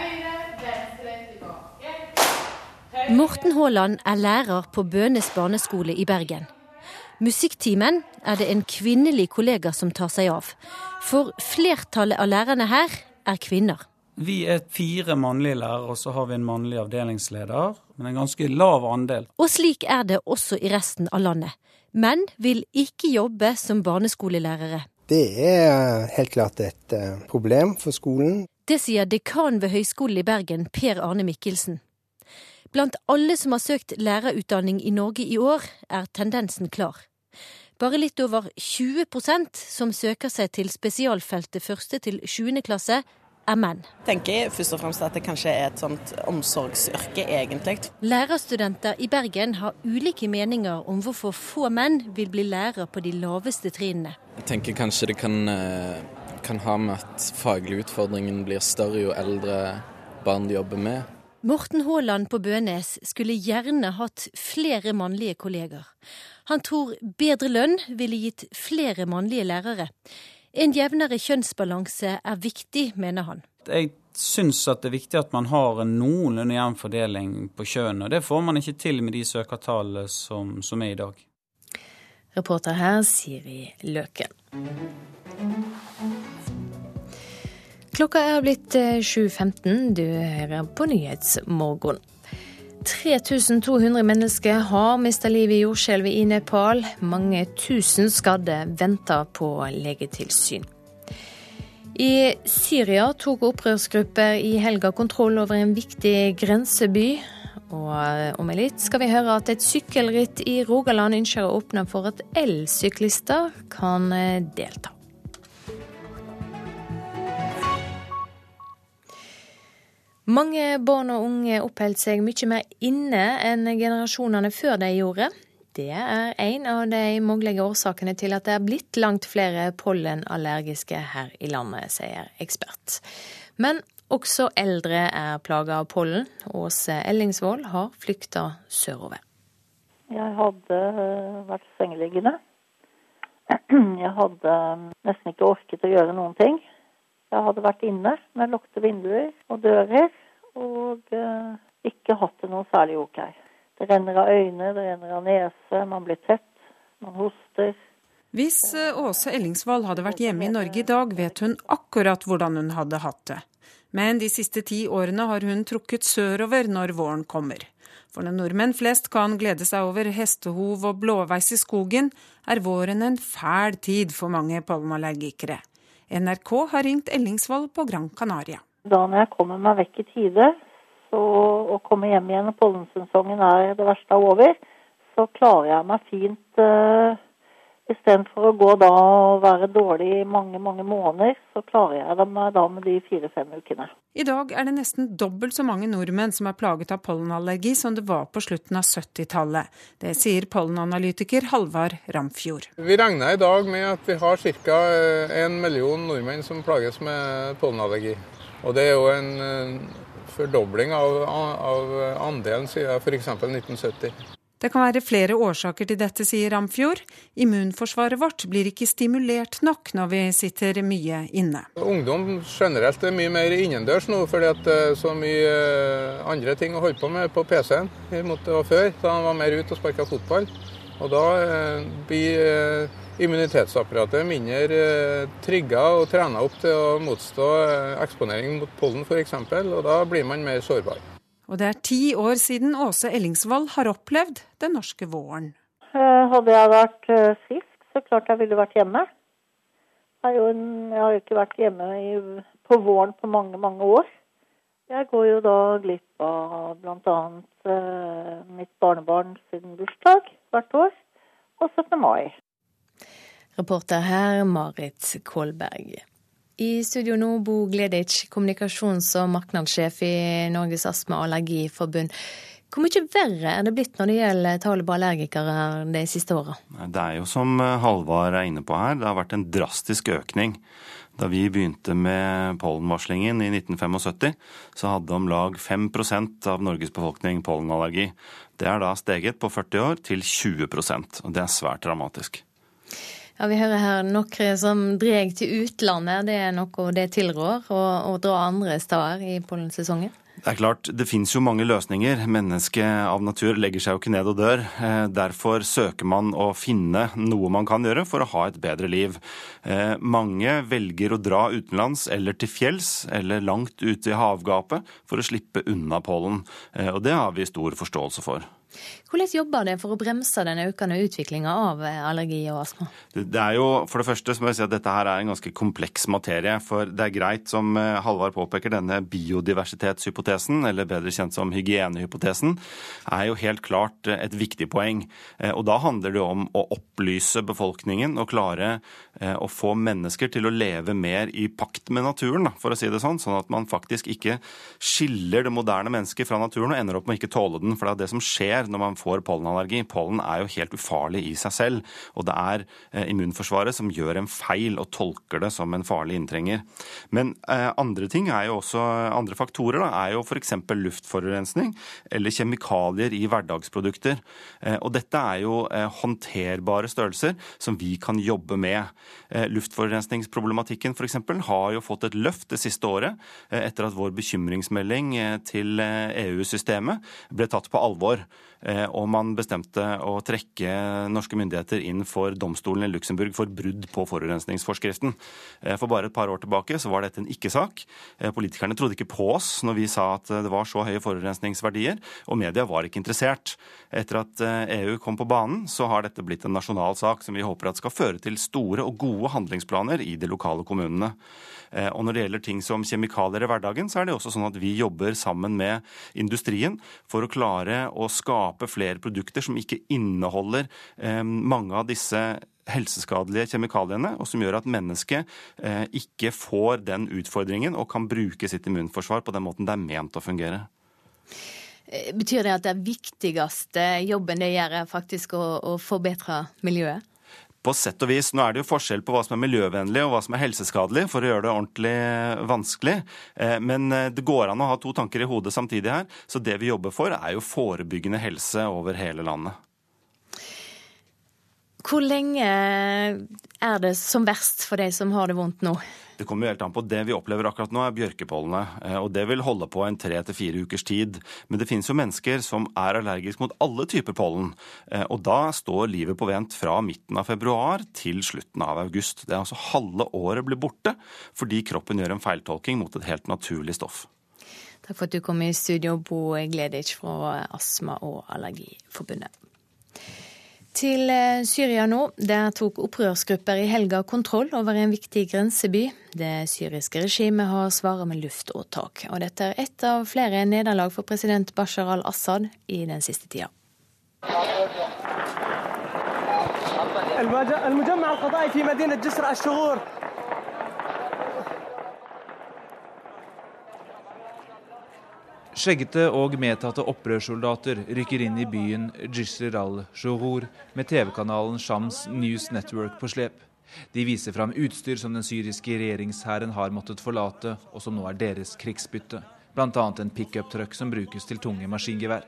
Morten Håland er lærer på Bønes barneskole i Bergen. Musikktimen er det en kvinnelig kollega som tar seg av. For flertallet av lærerne her er kvinner. Vi er 4 mannlige lærere, og så har vi en mannlig avdelingsleder, men en ganske lav andel. Og slik er det også i resten av landet. Menn vil ikke jobbe som barneskolelærere. Det er helt klart et problem for skolen. Det sier dekan ved Høgskolen i Bergen, Per Arne Mikkelsen. Blant alle som har søkt lærerutdanning i Norge i år, er tendensen klar. Bare litt over 20% som søker seg til spesialfeltet 1. til 7. klasse, er menn. Jeg tenker først og fremst at det kanskje er et sånt omsorgsyrke egentlig. Lærerstudenter i Bergen har ulike meninger om hvorfor få menn vil bli lærer på de laveste trinnene. Jeg tenker kanskje det kan ha med at faglig utfordringen blir større jo eldre barn de jobber med. Morten Håland på Bønes skulle gjerne hatt flere mannlige kolleger. Han tror bedre lønn ville gitt flere mannlige lærere. En jevnere kjønnsbalanse er viktig, mener han. Jeg synes at det er viktig at man har en noenlunde jevn fordeling på kjønn, og det får man ikke til med de søkertallene som er i dag. Reporter her, Siri Løken. Klokka er blitt 7:15, du hører på Nyhetsmorgen. 3200 mennesker har mistet livet i jordskjelvet i Nepal. Mange tusen skadde venter på legetilsyn. I Syria tok opprørsgrupper i helga kontroll over en viktig grenseby. Og om litt skal vi høre at et sykkelritt i Rogaland ønsker å åpne for at elsyklister kan delta. Mange barn og unge oppholdt seg mye mer inne enn generasjonene før de gjorde. Det er en av de mulige årsakene til at det er blitt langt flere pollenallergiske her i landet, sier ekspert. Men også eldre er plaget av pollen. Åse Ellingsvold har flyktet sørover. Jeg hadde vært sengeliggende. Jeg hadde nesten ikke orket å gjøre noen ting. Jeg hadde vært inne med lukkede vinduer og dører, og ikke hatt det noe særlig ok. Det renner av øyne, det renner av nese, man blir tett, man hoster. Hvis Åse Ellingsvold hadde vært hjemme i Norge i dag, vet hun akkurat hvordan hun hadde hatt det. Men de siste 10 årene har hun trukket sørover når våren kommer. For når nordmenn flest kan glede seg over hestehov og blåveis i skogen, er våren en fæl tid for mange pollenallergikere. NRK har ringt Ellingsvold på Gran Canaria. Da når jeg kommer meg vekk i tide, og kommer hjem igjen og pollensesongen er det verste av over, så klarer jeg meg fint. I stedet for å gå da og være dårlig i mange måneder, så klarer jeg meg da med de 4-5 ukene. I dag er det nesten dobbelt så mange nordmenn som er plaget av pollenallergi som det var på slutten av 70-tallet. Det sier pollenanalytiker Halvard Ramfjord. Vi regner i dag med at vi har ca. 1 million nordmenn som plages med pollenallergi. Og det er jo en fordobling av andelen siden f.eks. 1970. Det kan være flere årsaker til dette, sier Ramfjord. Immunforsvaret vårt blir ikke stimulert nok når vi sitter mye inne. Ungdom generelt er mye mer innendørs nå, fordi at det er så mye andre ting å holde på med på PC-en. I måte det var før, da han var mer ute og sparket fotball. Og da blir immunitetsapparatet mindre trigget og trenet opp til å motstå eksponering mot pollen for eksempel, og da blir man mer sårbar. Og det 10 år siden Åse Ellingsvold har opplevd den norske våren. Hadde jeg vært frisk, så klart jeg ville vært hjemme. Jeg har jo ikke vært hjemme på våren på mange, mange år. Jeg går jo da glipp av blant annet mitt barnebarn sin bursdag hvert år, og 17. mai. Reporter her, Marit Kolberg. I studio nå, Bo Gleditsch, kommunikasjons- og marknadssjef i Norges Astma- og Allergiforbund. Hvor mye verre det blitt når det gjelder tallet på allergikere de siste årene? Det jo som Halvard inne på her, det har vært en drastisk økning. Da vi begynte med pollenvarslingen i 1975, så hadde om lag 5% av Norges befolkning pollenallergi. Det da steget på 40 år til 20%, og det svært dramatisk. Ja, vi hører her noen som dreg til utlandet. Det noe det tilrår å dra andre steder i pollensesongen? Det klart, det finnes jo mange løsninger. Mennesket av natur legger seg jo ikke ned og dør. Derfor søker man å finne noe man kan gjøre for å ha et bedre liv. Mange velger å dra utenlands eller til fjells eller langt ute i havgapet for å slippe unna pollen. Og det har vi stor forståelse for. Hvordan jobber det for å bremse den økende utviklingen av allergi og astma? Det jo, for det første, må jeg si at dette her en ganske kompleks materie. For det greit, som Halvard påpeker, denne biodiversitetshypotesen, eller bedre kjent som hygienehypotesen, jo helt klart et viktig poeng. Og da handler det om å opplyse befolkningen og klare å få mennesker til å leve mer i pakt med naturen, for å si det sånn at man faktisk ikke skiller det moderne mennesket fra naturen og ender opp med å ikke tåle den, for det som skjer når man får pollenallergi. Pollen jo helt ufarlig i seg selv, og det immunforsvaret som gjør en feil og tolker det som en farlig inntrenger. Men andre ting jo også, andre faktorer jo for eksempel luftforurensning eller kjemikalier i hverdagsprodukter. Og dette jo håndterbare størrelser som vi kan jobbe med. Luftforurensningsproblematikken for eksempel har jo fått et løft det siste året etter at vår bekymringsmelding til EU-systemet ble tatt på alvor. Og man bestemte å trekke norske myndigheter inn for domstolen i Luxemburg for brudd på forurensningsforskriften. For bare et par år tilbake så var dette en ikke-sak. Politikerne trodde ikke på oss når vi sa at det var så høye forurensningsverdier, og media var ikke interessert. Etter at EU kom på banen, så har dette blitt en nasjonal sak som vi håper at skal føre til store og gode handlingsplaner i de lokale kommunene. Og når det gjelder ting som kjemikalier i hverdagen, så det også sånn at vi jobber sammen med industrien for å klare å skape flere produkter som ikke inneholder mange av disse helseskadelige kjemikaliene, og som gjør at mennesket ikke får den utfordringen og kan bruke sitt immunforsvar på den måten det ment å fungere. Betyr det at det viktigste jobben det gjør faktisk å forbedre miljøet? På sett og vis. Nå det jo forskjell på hva som miljøvennlig og hva som helseskadelig, for å gjøre det ordentlig vanskelig. Men det går an å ha to tanker i hodet samtidig her. Så det vi jobber for jo forebyggende helse over hele landet. Hvor lenge det som verst for de som har det vondt nå? Det kommer jo helt an på. Det vi opplever akkurat nå bjørkepollenet, og det vil holde på 3 til 4 ukers tid. Men det finnes jo mennesker som allergisk mot alle typer pollen, og da står livet på vent fra midten av februar til slutten av august. Det altså halve året blir borte, fordi kroppen gjør en feiltolking mot et helt naturlig stoff. Takk for at du kom i studio, Bo Gleditsch fra Astma- og Allergiforbundet. Til Syria nå, der tok opprørsgrupper i helga kontroll over en viktig grenseby. Det syriske regimet har svaret med luftåtak, og dette et av flere nederlag for president Bashar al-Assad i den siste tida. Skjeggete og medtatte opprørssoldater rykker inn i byen Jisr al-Shughur med TV-kanalen Shams News Network på slep. De viser fram utstyr som den syriske regjeringshæren har måttet forlate, og som nå deres krigsbytte. Blant annet en pick-up-truck som brukes til tunge maskingevær.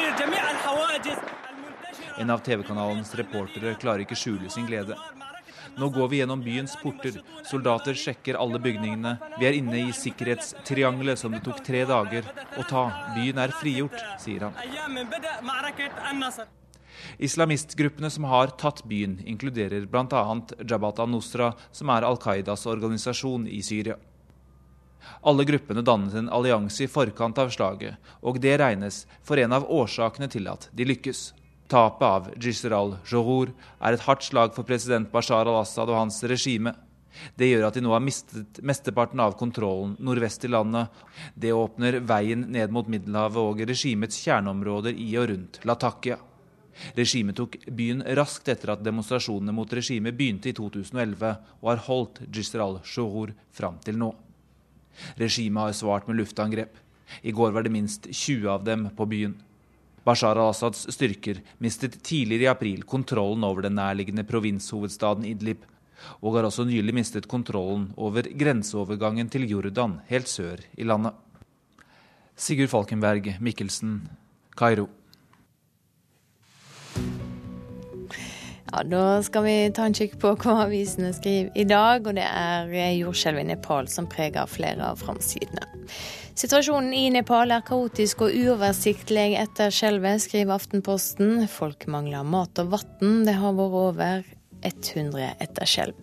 En av TV-kanalens reportere klarer ikke skjule sin glede. Nå går vi gjennom byens porter. Soldater sjekker alle bygningene. Vi er inne i sikkerhetstriangelet som det tok 3 dager å ta. Byen er frigjort, sier han. Islamistgruppene som har tatt byen, inkluderer blant annet Jabhat al-Nusra, som er Al-Qaidas organisasjon i Syria. Alle gruppene dannet en allianse i forkant av slaget, og det regnes for en av årsakene til at de lykkes. Tapet av Jisr al-Johur er et hardt slag for president Bashar al-Assad og hans regime. Det gjør at de nå har mistet mesteparten av kontrollen nordvest i landet. Det åpner veien ned mot Middelhavet og regimets kjerneområder i og rundt Latakia. Regimet tok byen raskt etter at demonstrasjonene mot regimet begynte i 2011 og har holdt Jisr al-Johur fram til nå. Regimet har svart med luftangrep. I går var det minst 20 av dem på byen. Bashar al-Assads styrker mistet tidligere i april kontrollen over den nærliggende provinshovedstaden Idlib, og har også nylig mistet kontrollen over grenseovergangen til Jordan, helt sør i landet. Sigurd Falkenberg Mikkelsen, Kairo. Ja, da skal vi ta en kikk på hva avisene skriver i dag, og det er jordskjelv i Nepal som preger flere av framsidene. Situasjonen i Nepal er kaotisk og uoversiktlig etter skjelvet, skriver Aftenposten. Folk mangler mat og vann. Det har vært over 100 etter skjelv.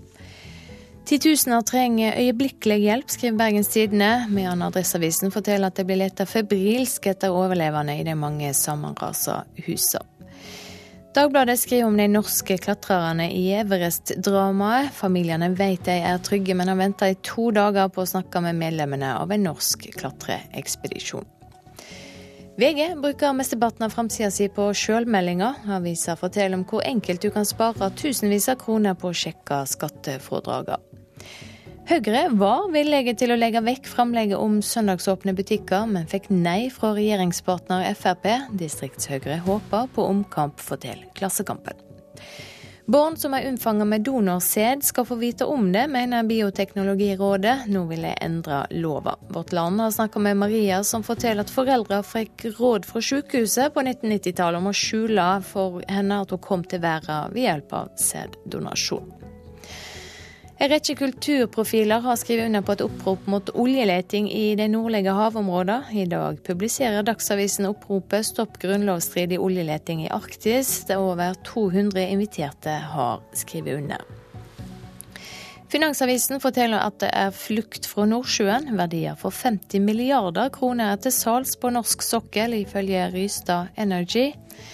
10 000 trenger øyeblikkelig hjelp, skriver Bergens Tidende, medan Adresseavisen forteller at det blir lett febrilsk etter overlevende i de mange sammenrasa husene. Dagbladet skriver om de norske klatrerne i Everest-dramaet. Familiene vet de er trygge, men har ventet i 2 dager på å snakke med medlemmene av en norsk klatreekspedisjon. VG bruker mesteparten av framsida si på selvmeldinger. Avisa forteller om hvor enkelt du kan spare tusenvis av kroner på å sjekke skattefradragene. Høyre var villige til å legge vekk framlegget om søndagsåpne butikker, men fikk nei fra regjeringspartner Frp. Distriktshøyre håper på omkamp, forteller Klassekampen. Barn som er unnfanget med donorsæd skal få vite om det, mener Bioteknologirådet. Nå vil de endre lova. Vårt Land har snakket med Maria, som forteller at foreldre fikk råd fra sykehuset på 1990-tallet om å skjule for henne at hun kom til verden ved hjelp av sæddonasjon. En rekke kulturprofiler har skrevet under på et opprop mot oljeleting i de nordlige havområdene. I dag publiserer Dagsavisen oppropet «Stopp grunnlovsstridig oljeleting i Arktis». Det over 200 inviterte har skrevet under. Finansavisen forteller at det er flukt fra Nordsjøen. Verdier for 50 milliarder kroner er til salgs på norsk sokkel, ifølge Rystad Energy.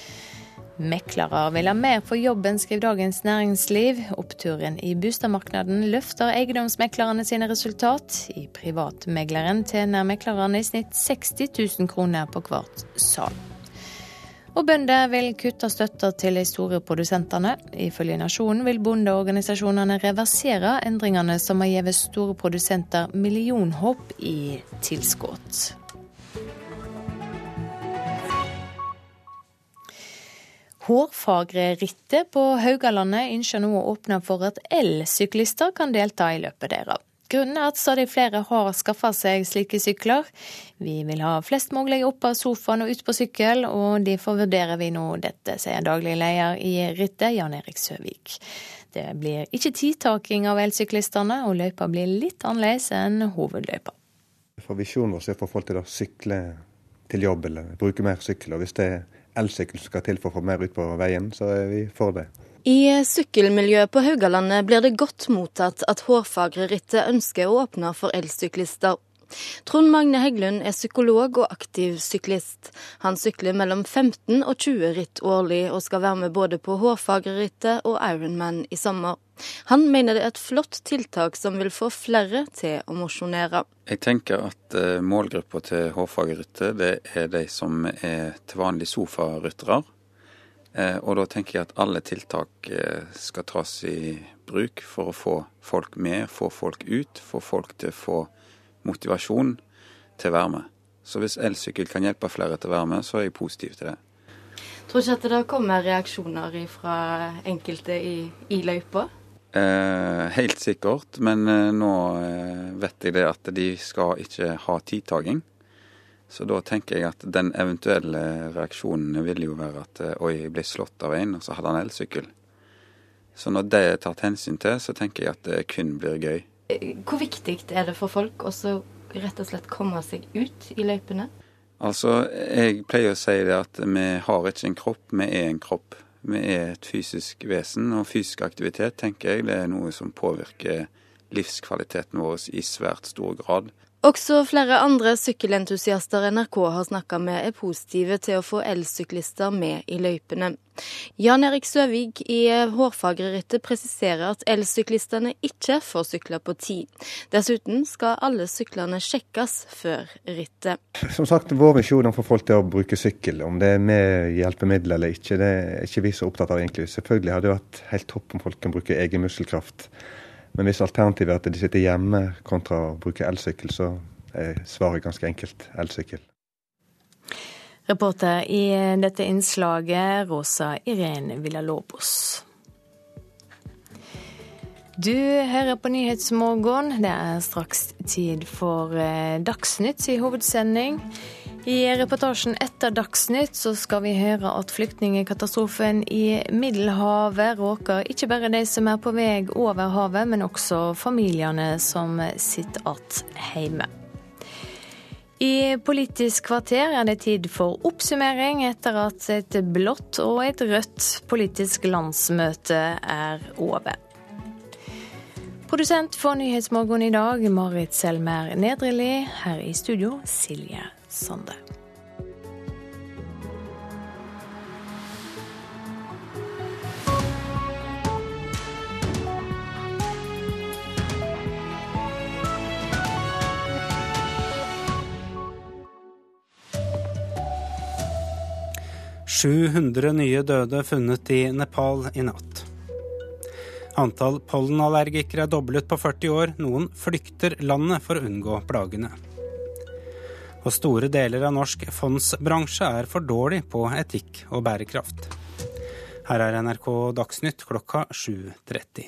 Meklere vil ha mer for jobben, skriver Dagens Næringsliv. Oppturen i boligmarkedet løfter eiendomsmeklerne sine resultat. I privatmegleren tjener meklerne i snitt 60 000 kroner på hvert salg. Og bønder vil kutte støtta til de store produsentene. Ifølge Nasjonen vil bondeorganisasjonene reversere endringene som har gitt store produsenter millionhopp i tilskudd. Hårfagre-rittet på Haugalandet ønsker nå å åpne for at elsyklister kan delta i løpet deres. Grunnen er at stadig flere har skaffet seg slike sykler. Vi vil ha flest mulig opp av sofaen og ut på sykkel, og derfor vurderer vi nå dette, sier daglig leder i rittet, Jan Erik Søvik. Det blir ikke tidtaking av elsyklistene, og løypa blir litt annerledes enn hovedløypa. For visjonen vår er for folk til å sykle til jobb eller bruke mer sykkel, og hvis det er elsykkel skal til for å få mer ut på veien, så er vi for det. I sykkelmiljøet på Haugalandet blir det godt mottatt at Hårfagre-rittet ønsker å åpne for elsyklister. Trond Magne Heggelund er psykolog og aktiv syklist. Han sykler mellom 15 og 20 ritt årlig, og skal være med både på Hårfagre-rittet og Ironman i sommer. Han mener det er et flott tiltak som vil få flere til å mosjonere. Jeg tenker at målgruppa til Hårfagre-rittet, det er de som er til vanlig sofaryttere. Og da tenker jeg at alle tiltak skal tas i bruk for å få folk med, få folk ut, få folk til å få motivasjon til å være med. Så hvis elsykkel kan hjelpe flere til å være med, så er jeg positiv til det. Tror ikke at det kommer reaksjoner fra enkelte i løypa? Helt sikkert, men nå vet jeg det at de skal ikke ha tidtaging. Så da tenker jeg at den eventuelle reaksjonen vil jo være at oi, jeg ble slått av en, og så hadde han elsykkel. Så når det er tatt hensyn til, så tenker jeg at det kun blir gøy. Hvor viktig er det for folk også rett og slett komme seg ut i løypene? Altså, jeg pleier å si det at vi har ikke en kropp, vi er en kropp. Vi er et fysisk vesen, og fysisk aktivitet, tenker jeg, det er noe som påvirker livskvaliteten vår i svært stor grad. Også flere andre sykkelentusiaster NRK har snakket med er positive til å få elsyklister med i løypene. Jan Erik Søvig i Hårfagre-rittet presiserer at elsyklistene ikke får sykle på tid. Dessuten skal alle syklene sjekkes før rittet. Som sagt, vår visjon for folk til å bruke sykkel, om det er med hjelpemiddel eller ikke, det er ikke vi så opptatt av egentlig. Selvfølgelig hadde det vært helt topp om folk kan bruke egen muskelkraft. Men hvis alternativet er at de sitter hjemme kontra å bruke elsykkel, så er svaret ganske enkelt: elsykkel. Reporter i dette innslaget, Rosa Irene Villalobos. Du hører på Nyhetsmorgen. Det er straks tid for Dagsnytt i hovedsending. I reportasjen etter Dagsnytt så skal vi høre at flyktningkatastrofen i Middelhavet råker ikke bare de som er på vei over havet, men også familiene som sitter igjen hjemme. I Politisk kvarter er det tid for oppsummering etter at et blått og et rødt politisk landsmøte er over. Produsent for Nyhetsmorgen i dag, Marit Selmer Nedreli. Her i studio, Silje Sande. «700 nye døde funnet i Nepal i natt. Antall pollenallergikere er doblet på 40 år. Noen flykter landet for å unngå plagene. Og store deler av norsk fondsbransje er for dårlig på etikk og bærekraft. Her er NRK Dagsnytt klokka 7:30.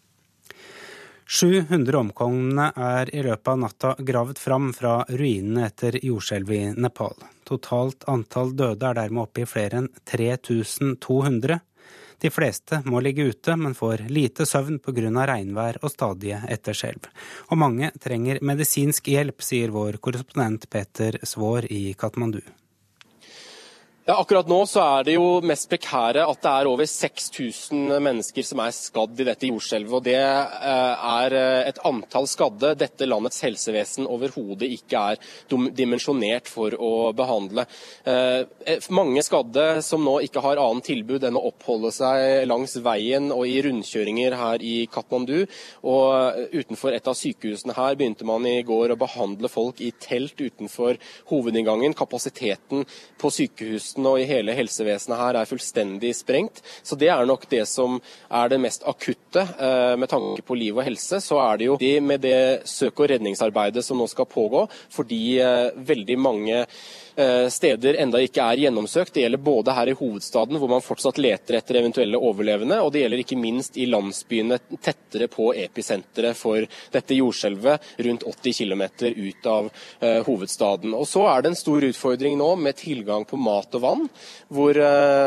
700 omkomne er i løpet av natta gravet fram fra ruinene etter jordskjelv i Nepal. Totalt antall døde er dermed oppe i flere enn 3200. De fleste må ligge ute, men får lite søvn på grunn av regnvær og stadige etterskjelv. Og mange trenger medisinsk hjelp, sier vår korrespondent Peter Svår i Kathmandu. Ja, akkurat nå så er det jo mest prekære at det er over 6000 mennesker som er skadd i dette jordskjelvet, og det er et antall skadde dette landets helsevesen overhodet ikke er dimensjonert for å behandle. Mange skadde som nå ikke har annet tilbud enn å oppholde seg langs veien og i rundkjøringer her i Kathmandu, og utenfor et av sykehusene her begynte man i går å behandle folk i telt utenfor hovedinngangen. Kapasiteten på sykehusene og i hele helsevesenet her er fullstendig sprengt. Så det er nok det som er det mest akutte med tanke på liv og helse. Så er det jo det med det søk- og redningsarbeidet som nå skal pågå, fordi veldig mange steder enda ikke er gjennomsøkt. Det gjelder både her i hovedstaden, hvor man fortsatt leter etter eventuelle overlevende, og det gjelder ikke minst i landsbyene tettere på episenteret for dette jordskjelvet, rundt 80 km ut av hovedstaden. Og så er det en stor utfordring nå med tilgang på mat og vann, hvor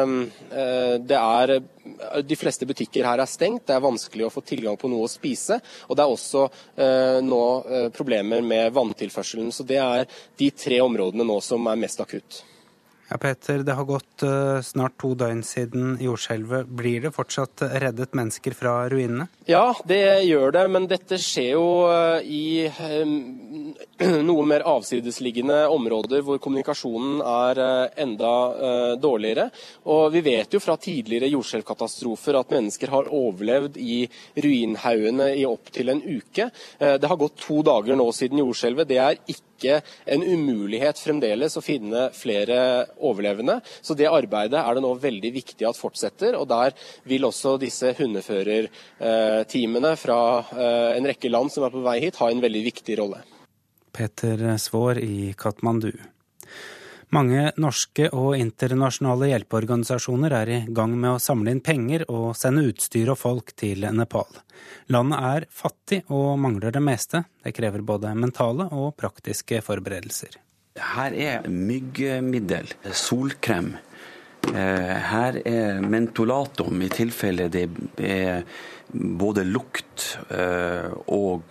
de fleste butikker her er stengt, det er vanskelig å få tilgang på noe å spise, og det er også nå problemer med vanntilførselen. Så det er de 3 områdene nå som er mest akutt. Ja, Peter, det har gått snart 2 døgn siden jordskjelvet. Blir det fortsatt reddet mennesker fra ruinene? Ja, det gjør det, men dette skjer jo i noe mer avsidesliggende områder hvor kommunikasjonen er enda dårligere. Og vi vet jo fra tidligere jordskjelvkatastrofer at mennesker har overlevd i ruinhaugene i opp til en uke. Det har gått 2 dager nå siden jordskjelvet. Det er ikke en umulighet fremdeles å finne flere overlevende. Så det arbeidet er det nå veldig viktig at fortsetter, og der vil også disse hundeførerteamene fra en rekke land som er på vei hit ha en veldig viktig rolle. Peter Svår i Kathmandu. Mange norske og internasjonale hjelpeorganisasjoner er i gang med å samle inn penger og sende utstyr og folk til Nepal. Landet er fattig og mangler det meste. Det krever både mentale og praktiske forberedelser. Her er myggmiddel, solkrem, Her er mentolatum i tilfelle det er både lukt og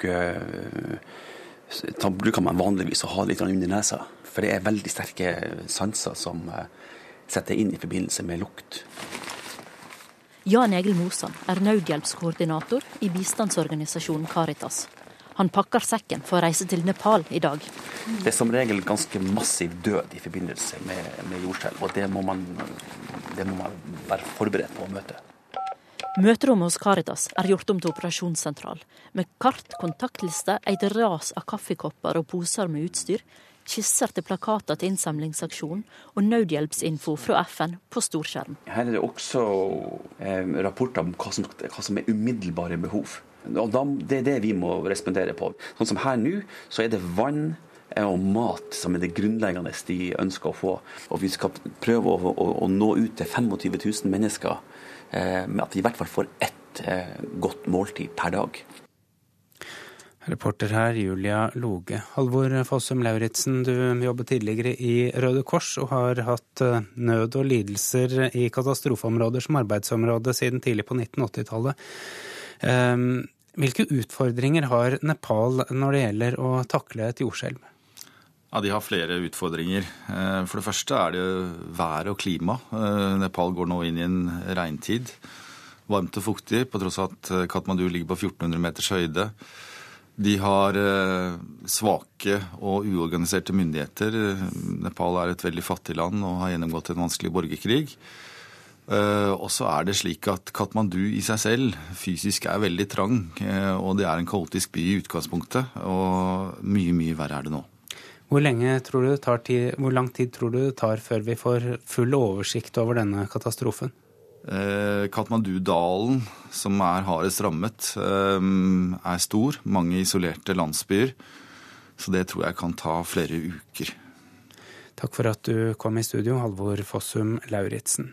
da bruker man vanligvis å ha litt under nesa, for det er veldig sterke sanser som setter inn i forbindelse med lukt. Jan Egil Mosan er nødhjelpskoordinator i bistandsorganisasjonen Caritas. Han pakker sekken for å reise til Nepal i dag. Det er som regel ganske massiv død i forbindelse med jordskjelv, og det må man være forberedt på å møte. Møterommet hos Caritas er gjort om til operasjonssentral, med kart, kontaktlister, et ras av kaffekopper og poser med utstyr, skisser til plakater til innsamlingsaksjon og nødhjelpsinfo fra FN på storskjerm. Her er det også rapporter om hva som er umiddelbare behov. Og det er det vi må respondere på. Sånn som her nå, så er det vann og mat som er det grunnleggende de ønsker å få. Og vi skal prøve å nå ut til 25 000 mennesker, med at de i hvert fall får ett godt måltid per dag. Reporter her, Julia Loge. Halvor Fossum Lauritsen, du jobbet tidligere i Røde Kors og har hatt nød og lidelser i katastrofeområder som arbeidsområde siden tidlig på 1980-tallet. Hvilke utfordringer har Nepal når det gjelder å takle et jordskjelv? Ja, de har flere utfordringer. For det første er det vær og klima. Nepal går nå inn i en regntid. Varmt og fuktig, på tross av at Kathmandu ligger på 1400 meters høyde. De har svake og uorganiserte myndigheter. Nepal er et veldig fattig land og har gjennomgått en vanskelig borgerkrig. Og så er det slik at Kathmandu i seg selv fysisk er veldig trang, og det er en kaotisk by i utgangspunktet, og mye verre er det nå. Hvor lang tid tror du det tar før vi får full oversikt over denne katastrofen? Kathmandu-dalen, som er hardest rammet, er stor. Mange isolerte landsbyer. Så det tror jeg kan ta flere uker. Takk for at du kom i studio, Halvor Fossum Lauritsen.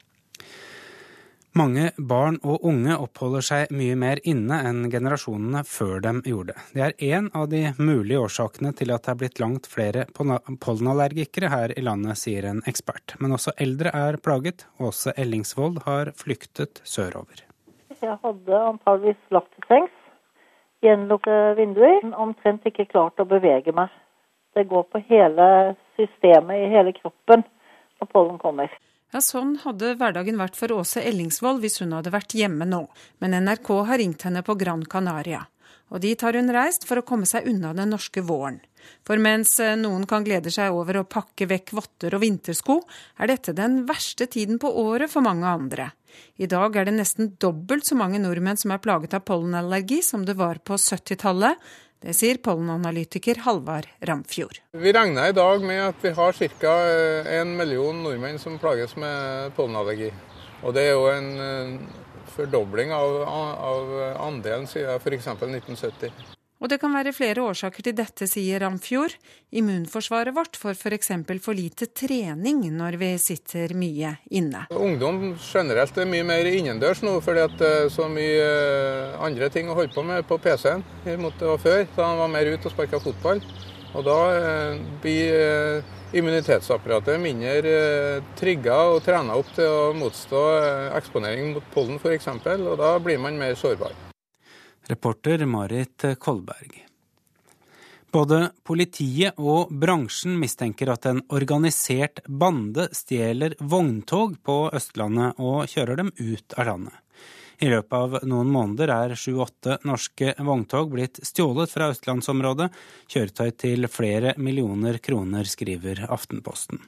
Mange barn og unge oppholder seg mye mer inne enn generasjonene før dem gjorde. Det er en av de mulige årsakene til at det er blitt langt flere pollenallergikere her i landet, sier en ekspert. Men også eldre er plaget. Åse Ellingsvold har flyktet sørover. Jeg hadde antageligvis lagt til sengs, gjenlukket vinduer, omtrent ikke klart å bevege meg. Det går på hele systemet i hele kroppen når pollen kommer. Ja, sånn hadde hverdagen vært for Åse Ellingsvold hvis hun hadde vært hjemme nå. Men NRK har ringt henne på Gran Canaria. Og dit har hun reist for å komme seg unna den norske våren. For mens noen kan glede seg over å pakke vekk votter og vintersko, er dette den verste tiden på året for mange andre. I dag er det nesten dobbelt så mange nordmenn som er plaget av pollenallergi som det var på 70-tallet. Det sier pollenanalytiker Halvard Ramfjord. Vi regner i dag med at vi har ca. 1 million nordmenn som plages med pollenallergi. Og det er jo en fordobling av andelen siden f.eks. 1970. Og det kan være flere årsaker til dette, sier Ramfjord. Immunforsvaret vårt får f.eks. for lite trening når vi sitter mye inne. Ungdom generelt er mye mer innendørs nå, fordi at det er så mye andre ting å holde på med på PC-en mot det var før. Da han var mer ute og sparket fotball. Og da blir immunitetsapparatet mindre trigget og trenet opp til å motstå eksponering mot pollen f.eks., og da blir man mer sårbar. Reporter Marit Kolberg. Både politiet og bransjen mistenker at en organisert bande stjeler vogntog på Østlandet og kjører dem ut av landet. I løpet av noen måneder er 7-8 norske vogntog blitt stjålet fra østlandsområdet, kjøretøy til flere millioner kroner, skriver Aftenposten.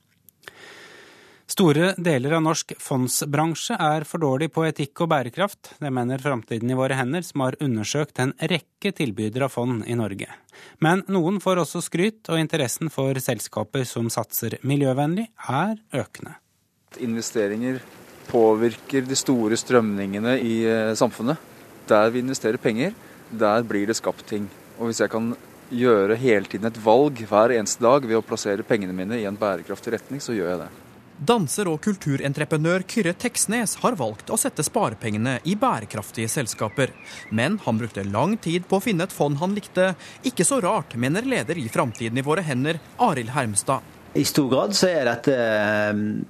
Store deler av norsk fondsbransje er for dårlig på etikk og bærekraft. Det mener Framtiden i våre hender, som har undersøkt en rekke tilbydere av fond i Norge. Men noen får også skryt, og interessen for selskaper som satser miljøvennlig er økende. Investeringer påvirker de store strømningene i samfunnet. Der vi investerer penger, der blir det skapt ting. Og hvis jeg kan gjøre hele tiden et valg hver eneste dag ved å plassere pengene mine i en bærekraftig retning, så gjør jeg det. Danser- og kulturentreprenør Kyrre Teksnes har valgt å sette sparepengene i bærekraftige selskaper. Men han brukte lang tid på å finne et fond han likte. Ikke så rart, mener leder i Framtiden i våre hender, Arild Hermstad. I stor grad så er dette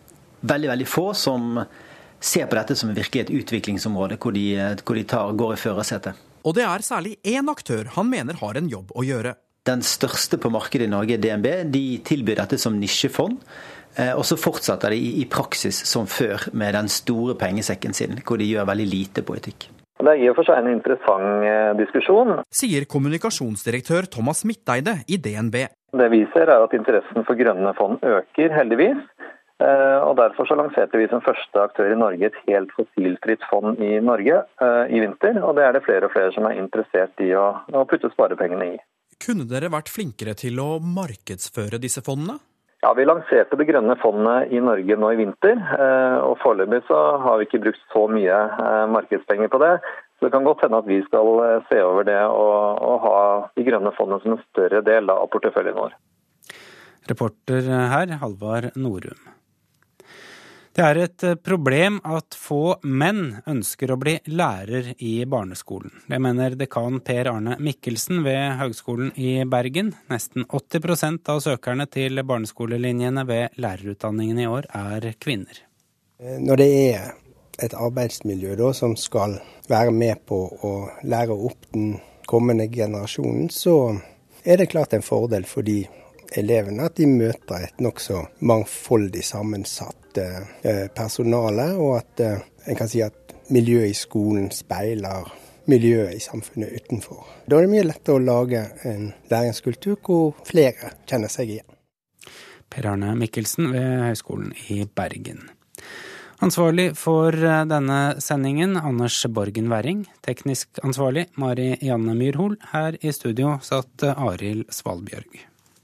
veldig få som ser på dette som virkelig et utviklingsområde hvor de går i førersetet. Og det er særlig én aktør han mener har en jobb å gjøre. Den største på markedet i Norge, DNB, de tilbyr dette som nisjefond. Og så fortsetter de i praksis som før med den store pengesekken sin, hvor de gjør veldig lite på etikk. Det er i og for seg en interessant diskusjon, sier kommunikasjonsdirektør Thomas Midteide i DNB. Det vi ser er at interessen for grønne fond øker, heldigvis. Og derfor så lanserte vi som første aktør i Norge et helt fossilfritt fond i Norge i vinter. Og det er det flere og flere som er interessert i å putte sparepengene i. Kunne dere vært flinkere til å markedsføre disse fondene? Ja, vi lanserte det grønne fondet i Norge nå i vinter, og foreløpig så har vi ikke brukt så mye markedspenger på det. Så det kan godt hende at vi skal se over det og ha de grønne fondene som en større del av porteføljen vår. Reporter her, Halvard Norum. Det er et problem at få menn ønsker å bli lærer i barneskolen. Det mener dekan Per Arne Mikkelsen ved Høgskolen i Bergen. Nesten 80% av søkerne til barneskolelinjene ved lærerutdanningen i år er kvinner. Når det er et arbeidsmiljø da, som skal være med på å lære opp den kommende generasjonen, så er det klart en fordel for de elevene at de møter et nokså mangfoldig sammensatt personale, og at en kan si at miljøet i skolen speiler miljøet i samfunnet utenfor. Da er det mye lettere å lage en læringskultur hvor flere kjenner seg igjen. Per Arne Mikkelsen ved Høgskolen i Bergen. Ansvarlig for denne sendingen, Anders Borgen Werring. Teknisk ansvarlig, Mari Janne Myrhol. Her i studio satt Arild Svalbjørg.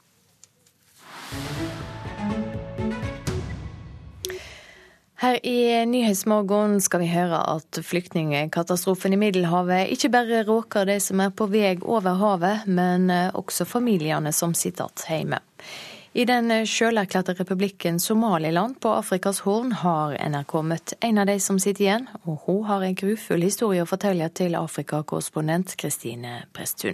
Her i Nyhetsmorgen skal vi høre at flyktningkatastrofen i Middelhavet ikke bare råker de som er på vei over havet, men også familiene som sitter hjemme. I den selverklærte republikken Somaliland på Afrikas Horn har NRK møtt en av de som sitter igjen, og hun har en grufull historie å fortelle til Afrika-korrespondent Kristine Presttun.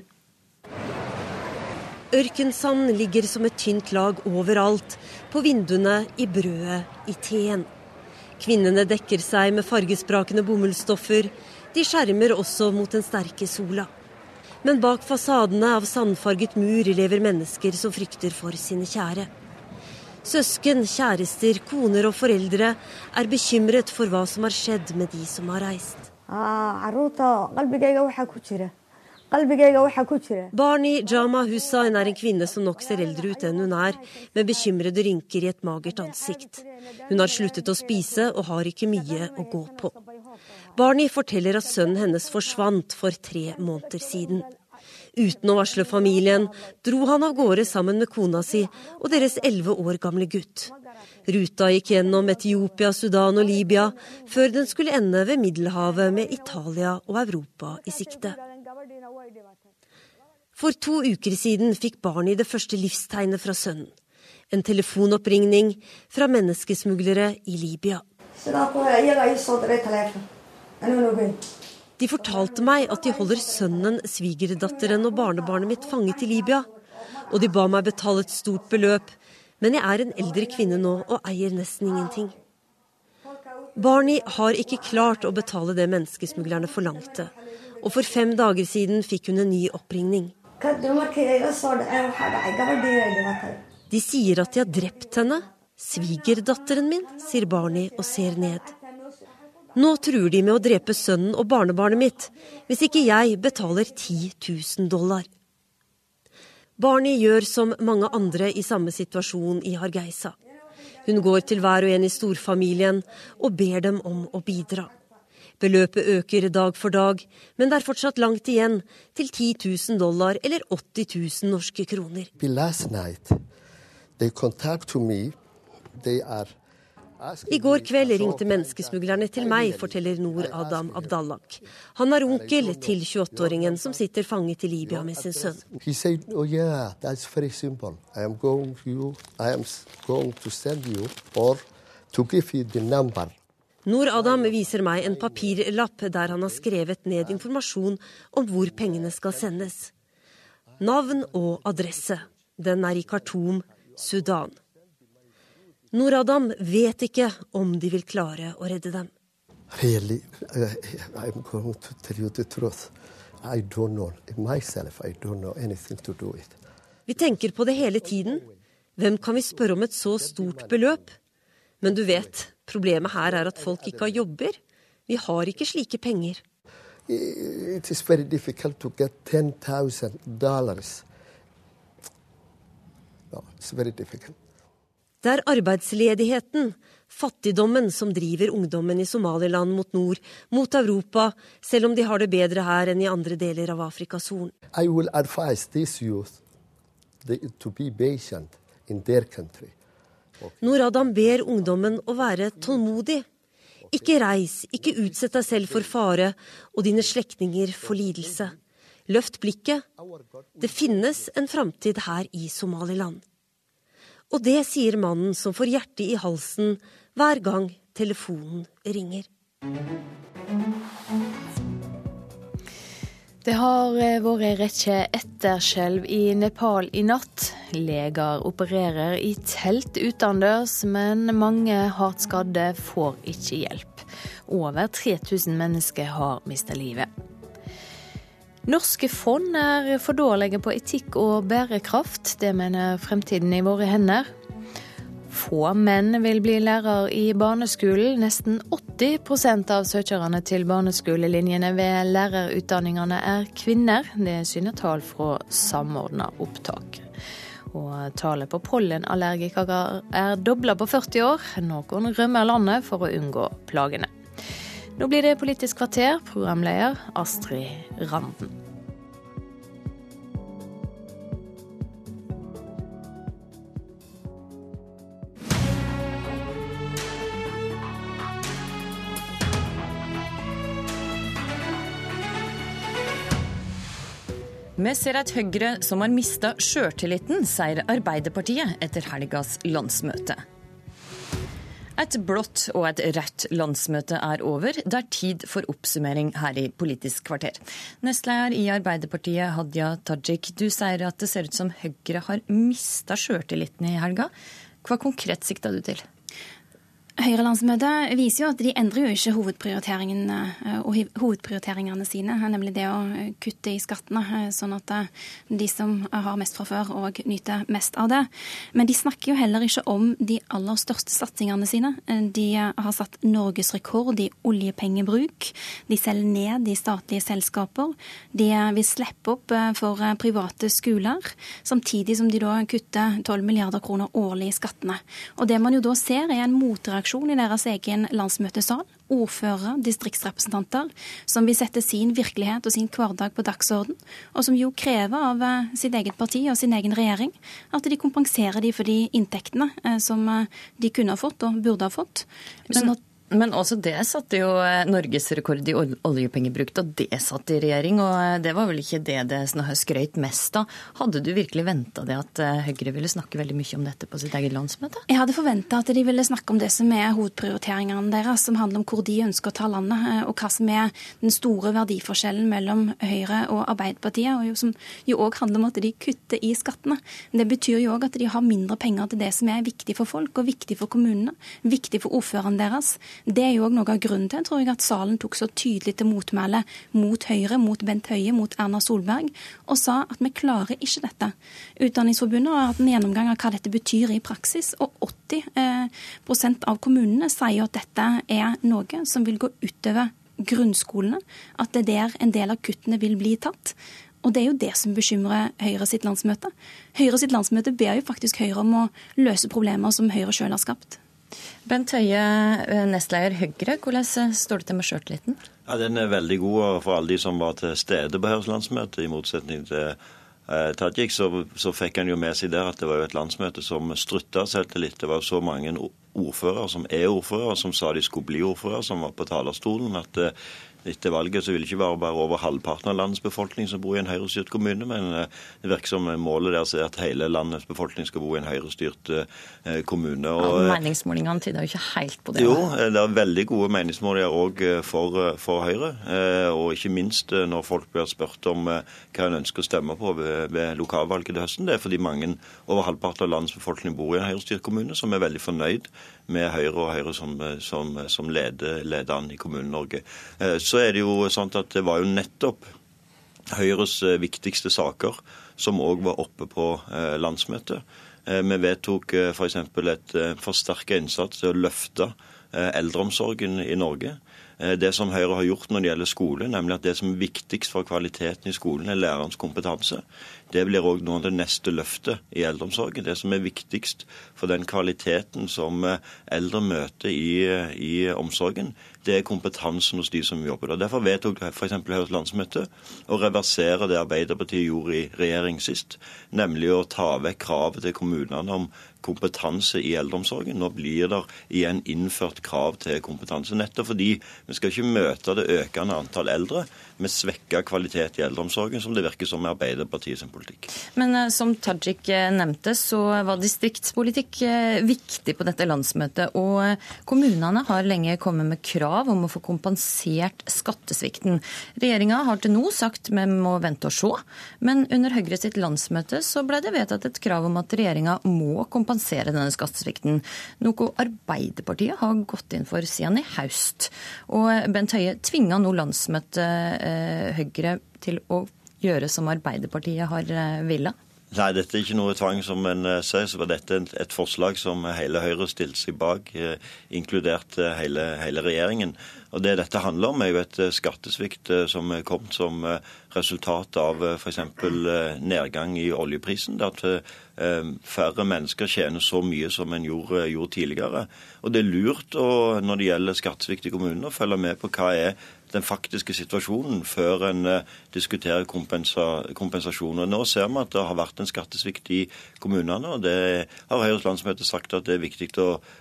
Ørkensand ligger som et tynt lag overalt, på vinduene, i brødet, i teen. Kvinnene dekker seg med fargesprakende bomullsstoffer. De skjermer også mot den sterke sola. Men bak fasadene av sandfarget mur lever mennesker som frykter for sine kjære. Søsken, kjærester, koner og foreldre er bekymret for hva som har skjedd med de som har reist. Barni Jama Hussain er en kvinne som nok ser eldre ut enn hun er, med bekymrede rynker i et magert ansikt. Hun har sluttet å spise og har ikke mye å gå på. Barni forteller at sønnen hennes forsvant for 3 måneder siden. Uten å varsle familien dro han av gårde sammen med kona si og deres 11 år gamle gutt. Ruta gikk gjennom Etiopia, Sudan og Libya, før den skulle ende ved Middelhavet med Italia og Europa i sikte. For 2 uker siden fikk Barni det første livstegnet fra sønnen. En telefonoppringning fra menneskesmuglere i Libya. De fortalte meg at de holder sønnen, svigerdatteren og barnebarnet mitt fanget i Libya. Og de ba meg betale et stort beløp, men jeg er en eldre kvinne nå og eier nesten ingenting. Barni har ikke klart å betale det menneskesmuglerne forlangte. Og for 5 dager siden fikk hun en ny oppringning. De sier at de har drept henne. Svigerdatteren min, sier Barni og ser ned. Nå truer de med å drepe sønnen og barnebarnet mitt, hvis ikke jeg betaler $10,000. Barni gjør som mange andre i samme situasjon i Hargeisa. Hun går til hver og en i storfamilien og ber dem om å bidra. Beløpet øker dag for dag, men det er fortsatt langt igjen til $10,000 eller 80 000 norske kroner. I går kveld ringte menneskesmuglerne til meg, forteller Noor Adam Abdallak. Han er onkel til 28-åringen som sitter fanget i Libya med sin sønn. Noor Adam viser meg en papirlapp der han har skrevet ned informasjon om hvor pengene skal sendes. Navn og adresse. Den er i Khartoum, Sudan. Noor Adam vet ikke om de vil klare å redde dem. Really, I'm going to tell you the truth. I don't know myself. I don't know anything to do it. Vi tenker på det hele tiden. Hvem kan vi spørre om et så stort beløp? Men du vet, problemet her at folk ikke har jobber. Vi har ikke slike penger. It is very difficult to get $10,000. No, it's very difficult. Det arbeidsledigheten, fattigdommen som driver ungdommen i Somaliland mot nord, mot Europa, selv om de har det bedre her enn i andre deler av Afrikas Horn. I will advise these youth to be patient in their country. Noor Adam ber ungdommen å være tålmodig. Ikke reis, ikke utsett deg selv for fare og dine slektninger for lidelse. Løft blikket. Det finnes en framtid her i Somaliland. Og det sier mannen som får hjertet i halsen hver gang telefonen ringer. Det har vært rekke etterskjelv i Nepal i natt. Leger opererer i telt utendørs, men mange hardt skadde får ikke hjelp. Over 3000 mennesker har mistet livet. Norske fond er for dårlige på etikk og bærekraft, det mener Fremtiden i våre hender. Få menn vil bli lærer i barneskolen. Nesten 80% av søkerne til barneskolelinjene ved lærerutdanningene er kvinner. Det syner tall fra samordnet opptak. Og tallet på pollenallergikere er doblet på 40 år. Noen rømmer landet for å unngå plagene. Nå blir det Politisk kvarter, programleder Astrid Randen. Vi ser et Høyre som har mistet selvtilliten, sier Arbeiderpartiet etter helgas landsmøte. Et blått og et rødt landsmøte er over. Det er tid for oppsummering her i Politisk kvarter. Nestleder i Arbeiderpartiet, Hadia Tajik, du sier at det ser ut som Høyre har mistet selvtilliten i helga. Hva konkret sikter du til? Høyre-landsmøtet viser jo at de endrer jo ikke hovedprioriteringene sine, nemlig det å kutte i skattene, sånn at de som har mest fra før og nyter mest av det. Men de snakker jo heller ikke om de aller største satsingene sine. De har satt Norges rekord i oljepengebruk. De selger ned de statlige selskaper. De vil slippe opp for private skoler, samtidig som de da kutter 12 milliarder kroner årlig i skattene. Og det man jo da ser er en motreaksjon i deres egen landsmøtesal. Ordførere, distriktsrepresentanter, som vil sette sin virkelighet og sin hverdag på dagsorden, og som jo krever av sitt eget parti og sin egen regjering at de kompenserer de for de inntektene som de kunne ha fått og burde ha fått. Men også det satte jo Norges rekord i oljepengebruk, og det satt i regjering, og det var vel ikke det skrøyt mest av. Hadde du virkelig ventet det at Høyre ville snakke veldig mye om dette på sitt eget landsmøte? Jeg hadde forventet at de ville snakke om det som er hovedprioriteringene deres, som handler om hvor de ønsker å ta landet, og hva som er den store verdiforskjellen mellom Høyre og Arbeiderpartiet, og som jo også handler om at de kutter i skattene. Det betyr jo også at de har mindre penger til det som er viktig for folk, og viktig for kommunene, viktig for ordføreren deres. Det er jo også noe av grunnen til, tror jeg, at salen tok så tydelig til motmæle mot Høyre, mot Bent Høie, mot Erna Solberg, og sa at vi klarer ikke dette. Utdanningsforbundet har hatt en gjennomgang av hva dette betyr i praksis, og 80% av kommunene sier at dette er noe som vil gå utover grunnskolene, at det er der en del av kuttene vil bli tatt. Og det er jo det som bekymrer Høyre sitt landsmøte. Høyre sitt landsmøte ber jo faktisk Høyre om å løse problemer som Høyre selv har skapt. Bent Høie, nestleder Høyre, hvordan står det til med selvtilliten? Ja, den er veldig god for alle de som var til stede på Høyres landsmøte. I motsetning til Tajik, så fikk han jo med seg der at det var jo et landsmøte som strutta selvtillit. Det var så mange ordfører som ordfører, som sa de skulle bli ordfører, som var på talerstolen, at etter valget så vil det ikke være bare over halvparten av landets befolkning som bor i en høyrestyrt kommune, men det virker som målet deres at hele landets befolkning skal bo i en høyrestyrt kommune. Og, meningsmålingene tyder jo ikke helt på det. Jo, det er veldig gode meningsmålinger også for Høyre, og ikke minst når folk blir spurt om hva en ønsker å stemme på ved lokalvalget til høsten. Det er fordi over halvparten av landets befolkning bor i en høyrestyrt kommune, som er veldig fornøyd med Høyre og Høyre som leder an i Kommune-Norge. Så er det jo sånn at det var jo nettopp Høyres viktigste saker som også var oppe på landsmøtet. Vi vedtok for eksempel et forsterket innsats til å løfte eldreomsorgen i Norge. Det som Høyre har gjort når det gjelder skole, nemlig at det som er viktigst for kvaliteten i skolen er lærerens kompetanse. Det blir også noe av det neste løftet i eldreomsorgen. Det som er viktigst for den kvaliteten som eldre møter i omsorgen, det er kompetansen hos de som jobber der. Derfor vedtok for eksempel Høyres landsmøte å reversere det Arbeiderpartiet gjorde i regjering sist, nemlig å ta vekk kravet til kommunene om kompetanse i eldreomsorgen. Nå blir det igjen innført krav til kompetanse, nettopp fordi vi skal ikke møte det økende antall eldre med svekket kvalitet i eldreomsorgen, som det virker som er Arbeiderpartiet sin politikk. Men som Tajik nevnte, så var distriktspolitikk viktig på dette landsmøtet, og kommunene har lenge kommet med krav om å få kompensert skattesvikten. Regjeringen har til nå sagt vi må vente og se, men under Høyre sitt landsmøte så ble det vedtatt et krav om at regjeringen må kompensere denne skattesvikten, noe Arbeiderpartiet har gått inn for siden i høst. Og Bent Høie tvinger nå landsmøtet Høyre til å gjøre som Arbeiderpartiet har villet? Nei, dette er ikke noe tvang, som en sier, så var dette et forslag som hele Høyre stilte seg bak, inkludert hele regjeringen. Og det dette handler om er jo et skattesvikt som er kommet som resultat av for eksempel nedgang i oljeprisen, at færre mennesker tjener så mye som en gjorde tidligere. Og det er lurt når det gjelder skattesvikt i kommunene å følge med på hva er den faktiske situasjonen før en diskuterer kompensasjon. Og nå ser vi at det har vært en skattesvikt i kommunene, og det har Høyres landsmøte sagt at det er viktig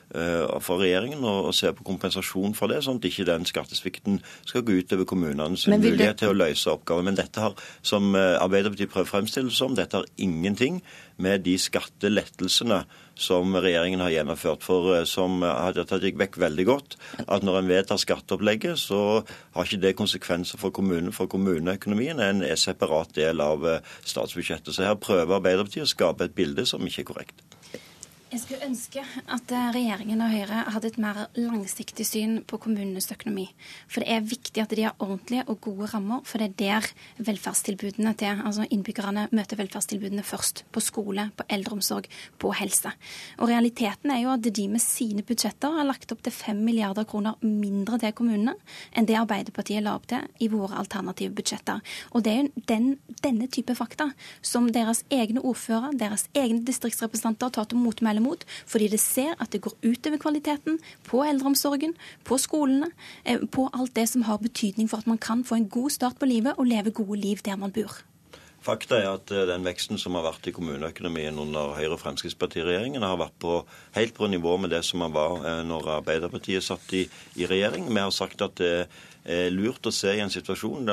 for regjeringen å se på kompensasjon for det, sånn at ikke den skattesvikten skal gå ut over kommunenes mulighet til å løse oppgaver. Men dette har, som Arbeiderpartiet prøver å fremstille det som, dette har ingenting med de skattelettelsene som regjeringen har gjennomført. For som Tajik vekk veldig godt, at når en vedtar skatteopplegget, så har ikke det konsekvenser for kommunen. For kommuneøkonomien er en separat del av statsbudsjettet. Så her prøver Arbeiderpartiet å skape et bilde som ikke er korrekt. Jeg skulle ønske at regjeringen og Høyre hadde et mer langsiktig syn på kommunenes økonomi. For det er viktig at de har ordentlige og gode rammer, for det er der velferdstilbudene altså innbyggerne møter velferdstilbudene først. På skole, på eldreomsorg, på helse. Og realiteten er jo at de med sine budsjetter har lagt opp til 5 milliarder kroner mindre til kommunene enn det Arbeiderpartiet la opp til i våre alternative budsjetter. Og det er jo denne type fakta som deres egne ordfører, deres egne distriktsrepresentanter tar til motmæle mot, fordi det ser at det går utover kvaliteten på eldreomsorgen, på skolene, på alt det som har betydning for at man kan få en god start på livet og leve gode liv der man bor. Fakta er at den veksten som har vært i kommuneøkonomien under Høyre-Fremskrittsparti-regjeringen har vært helt på nivå med det som man var når Arbeiderpartiet satt i regjering. Vi har sagt at det er lurt å se i en situasjon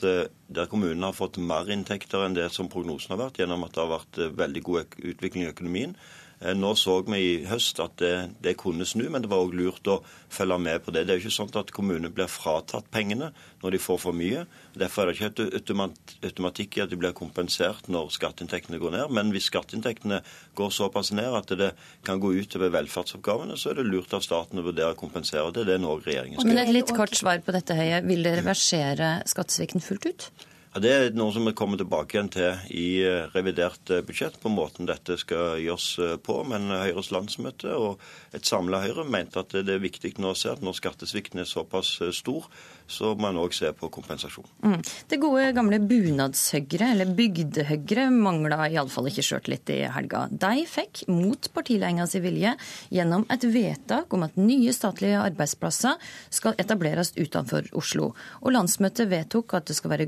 der kommunene har fått mer inntekter enn det som prognosen har vært, gjennom at det har vært veldig god utvikling i økonomien. Nå så vi i høst at det kunne snu, men det var også lurt å følge med på det. Det er jo ikke sånn at kommunene blir fratatt pengene når de får for mye. Derfor er det ikke automatikk i at de blir kompensert når skatteinntektene går ned. Men hvis skatteinntektene går såpass ned at det kan gå ut over velferdsoppgavene, så er det lurt av staten å vurdere å kompensere. Det er det Norge regjeringen skal. Men et litt kort svar på dette, Høie. Vil det reversere skattesvikten fullt ut? Ja, det er noe som vi kommer tilbake igjen til i revidert budsjett, på måten dette skal gjøres på. Men Høyres landsmøte og et samlet Høyre mente at det er viktig nå å se at når skattesvikten er såpass stor, så må man også se på kompensasjon. Det gode gamle bunadshøgre, eller bygdehøgre, mangla i alle fall ikke skjørt litt i helga. De fikk, mot partiledelsen sin vilje, gjennom et vedtak om at nye statlige arbeidsplasser skal etableres utenfor Oslo. Og landsmøtet vedtok at det skal være gode og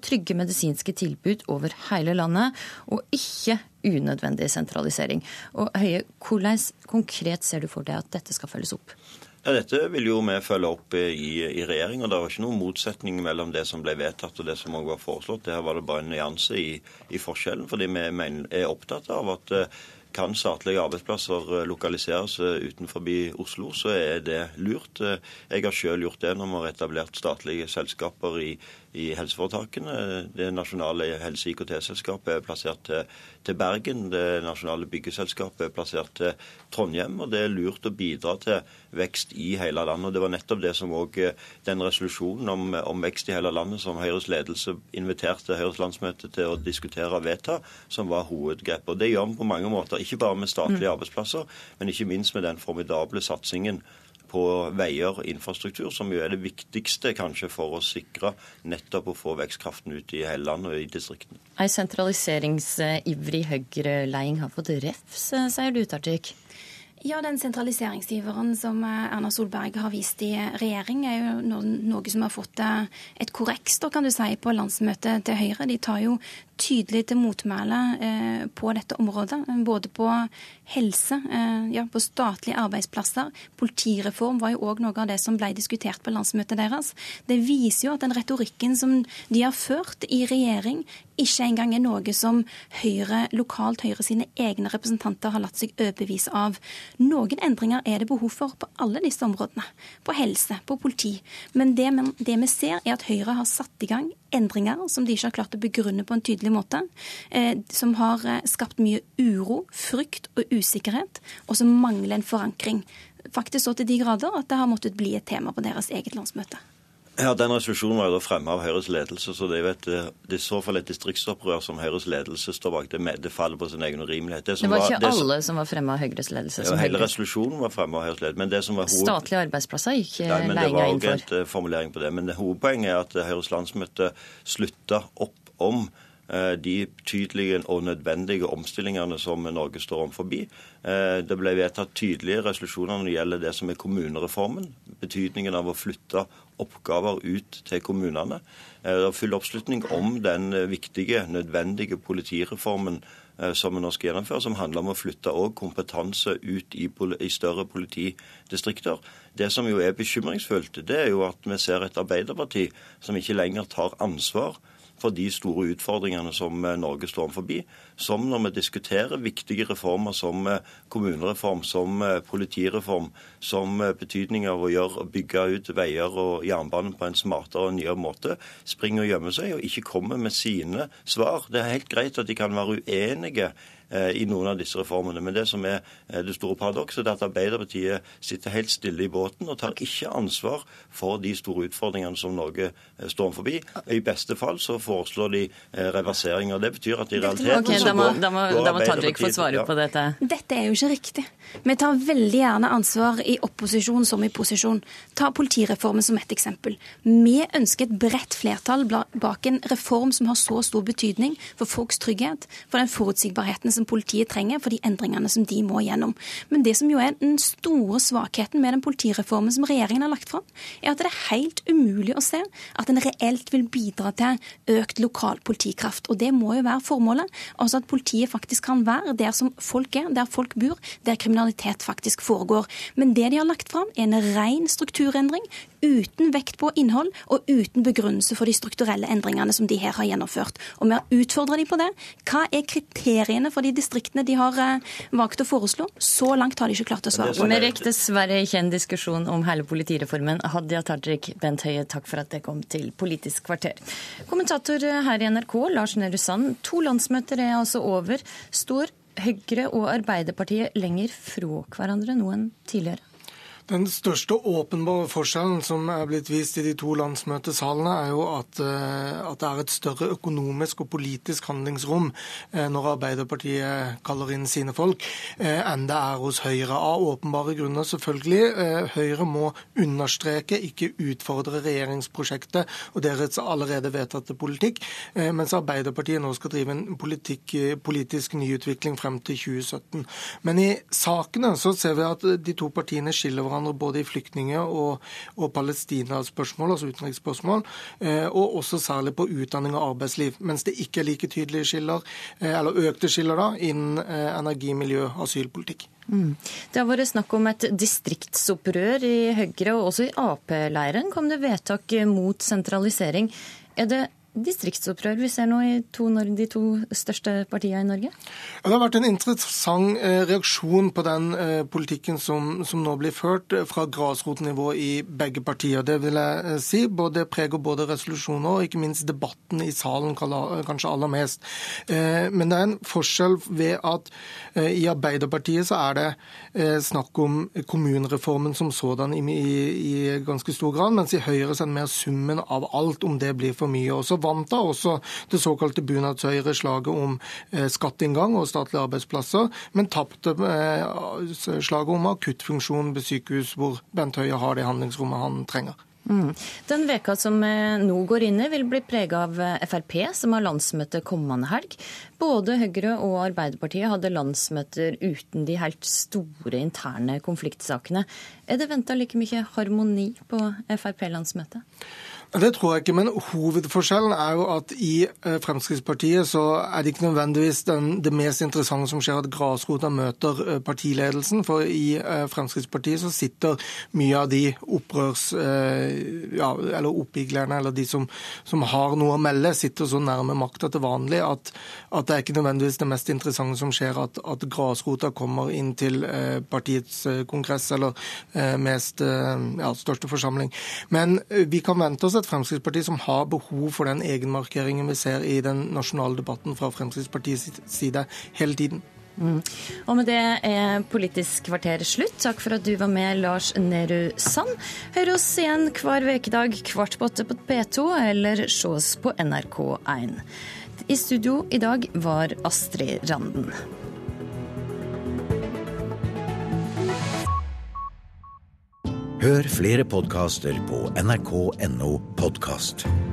trygge medisinske tilbud over hele landet, og ikke unødvendig sentralisering. Og Høie, hvordan konkret ser du for deg at dette skal følges opp? Ja, dette vil jo vi følge opp i regjering, og det var ikke noen motsetning mellom det som ble vedtatt og det som også var foreslått. Det her var det bare en nyanse i forskjellen, fordi vi er opptatt av at kan statlige arbeidsplasser lokaliseres utenfor Oslo, så er det lurt. Jeg har selv gjort det når vi har etablert statlige selskaper i helseforetakene. Det nasjonale helse-IKT-selskapet er plassert til Bergen, det nasjonale byggeselskapet er plassert til Trondheim, og det er lurt å bidra til vekst i hele landet. Og det var nettopp det som også den resolusjonen om vekst i hele landet som Høyres ledelse inviterte Høyres landsmøte til å diskutere og vedta, som var hovedgrepet. Og det gjør vi på mange måter, ikke bare med statlige arbeidsplasser, men ikke minst med den formidable satsingen på veier og infrastruktur, som jo er det viktigste kanskje for å sikre nettopp å få vekstkraften ut i hele landet og i distriktene. En sentraliseringsivrig Høyre-leding har fått refs, sier du, Tajik. Ja, den sentraliseringsiveren som Erna Solberg har vist i regjering, er jo noe som har fått et korreks, da kan du si, på landsmøtet til Høyre. De tar jo tydelig til motmæle på dette området, både på helse, på statlige arbeidsplasser. Politireform var jo også noe av det som ble diskutert på landsmøtet deres. Det viser jo at den retorikken som de har ført i regjering, ikke engang er noe som lokalt Høyre sine egne representanter har latt seg overbevise av. Noen endringer er det behov for på alle disse områdene. På helse, på politi. Men det vi ser er at Høyre har satt i gang endringer som de ikke har klart å begrunne på en tydelig måte, som har skapt mye uro, frykt og usikkerhet, og som mangler en forankring. Faktisk så til de grader at det har måttet bli et tema på deres eget landsmøte. Ja, den resolusjonen var jo da fremme av Høyres ledelse, så det er i så fall et distriktsopprør som Høyres ledelse står bak. Det faller på sin egen urimelighet. Det var ikke alle som var fremme av Høyres ledelse. Ja, hele resolusjonen var fremme av Høyres ledelse. Men det som var statlige arbeidsplasser gikk lenger innenfor. Det var også en formulering på det. Men hovedpoenget er at Høyres landsmøte slutta opp om de tydelige og nødvendige omstillingene som Norge står overfor. Det ble vedtatt tydelige resolusjoner når det gjelder det som er kommunereformen, betydningen av å flytte oppgaver ut til kommunene. Det er full oppslutning om den viktige, nødvendige politireformen som vi nå skal gjennomføre, som handler om å flytte også kompetanse ut i større politidistrikter. Det som jo er bekymringsfullt, det er jo at vi ser et Arbeiderparti som ikke lenger tar ansvar for de store utfordringene som Norge står forbi, som når vi diskuterer viktige reformer som kommunereform, som politireform, som betydning av å bygge ut veier og jernbanen på en smartere og nyere måte, springer og gjemmer seg og ikke kommer med sine svar. Det er helt greit at de kan være uenige i noen av disse reformene, men det som er det store paradokset, er at Arbeiderpartiet sitter helt stille i båten og tar ikke ansvar for de store utfordringene som Norge står forbi. I beste fall så foreslår de reverseringer. Det betyr at i realiteten Da må Tajik få svare på dette. Dette er jo ikke riktig. Vi tar veldig gjerne ansvar i opposisjon som i posisjon. Ta politireformen som et eksempel. Vi ønsker et bredt flertall bak en reform som har så stor betydning for folks trygghet, for den forutsigbarheten som politiet trenger for de endringene som de må gjennom. Men det som jo er den store svakheten med den politireformen som regjeringen har lagt fram, er at det er helt umulig å se at den reelt vil bidra til økt lokal politikraft. Og det må jo være formålet. Altså at politiet faktisk kan være der som folk er, der folk bor, der kriminalitet faktisk foregår. Men det de har lagt fram er en ren strukturendring, uten vekt på innhold og uten begrunnelse for de strukturelle endringene som de her har gjennomført. Og vi har utfordret de på det. Hva er kriteriene for de distriktene de har valgt å foreslå? Så langt har de ikke klart å svare på. Vi rekker dessverre ikke en diskusjon om hele politireformen. Hadia Tajik, Bent Høie, takk for at det kom til Politisk kvarter. Kommentator her i NRK, Lars Nehru Sand. 2 landsmøter er altså over. Står Høyre og Arbeiderpartiet lenger fra hverandre nå enn tidligere? Den største åpenbare forskjellen som er blitt vist i de 2 landsmøtesalene, er jo at det er et større økonomisk og politisk handlingsrom når Arbeiderpartiet kaller inn sine folk, enn det er hos Høyre. Av åpenbare grunner, selvfølgelig. Høyre må understreke, ikke utfordre regjeringsprosjektet og deres allerede vedtatte politikk, mens Arbeiderpartiet nå skal drive en politisk nyutvikling frem til 2017. Men i sakene så ser vi at de 2 partiene skiller hverandre hverandre både i flyktninger og Palestina-spørsmål, altså utenriksspørsmål, og også særlig på utdanning og arbeidsliv, mens det ikke er like tydelige skiller, eller økte skiller da, innen energi, miljø og asylpolitikk. Det har vært snakk om et distriktsopprør i Høyre, og også i AP-leiren kom det vedtak mot sentralisering. Er det distriktsopprør vi ser nå i de to største partiene i Norge? Det har vært en interessant reaksjon på den politikken som nå blir ført fra grasrotnivå i begge partier. Det vil jeg si, preger både resolusjoner og ikke minst debatten i salen kanskje aller mest. Men det er en forskjell ved at i Arbeiderpartiet så er det snakk om kommunereformen som sådan i ganske stor grad, mens i Høyre så er det mer summen av alt om det blir for mye. Også vant da også det såkalte bunadshøyre-slaget om skatteinngang og statlige arbeidsplasser, men tapte slaget om akuttfunksjon ved sykehus, hvor Bent Høie har det handlingsrommet han trenger. Den veka som nå går inn i vil bli preget av FrP, som har landsmøte kommende helg. Både Høyre og Arbeiderpartiet hadde landsmøter uten de helt store interne konfliktsakene. Er det ventet like mye harmoni på FrP-landsmøtet? Det tror jeg ikke, men hovedforskjellen er jo at i Fremskrittspartiet så er det ikke nødvendigvis det mest interessante som skjer at grasrota møter partiledelsen, for i Fremskrittspartiet så sitter mye av de eller oppviglerne, eller de som har noe å melde, sitter så nærme makta til vanlig at det er ikke nødvendigvis det mest interessante som skjer at grasrota kommer inn til partiets kongress eller største forsamling. Men vi kan vente oss et Fremskrittsparti som har behov for den egenmarkeringen vi ser i den nasjonale debatten fra Fremskrittspartiets side hele tiden. Og med det er Politisk kvarter slutt. Takk for at du var med, Lars Nehru Sand. Hør oss igjen hver vekedag 7:15 på P2, eller se oss på NRK1. I studio i dag var Astrid Randen. Hør flere podcaster på nrk.no podcast.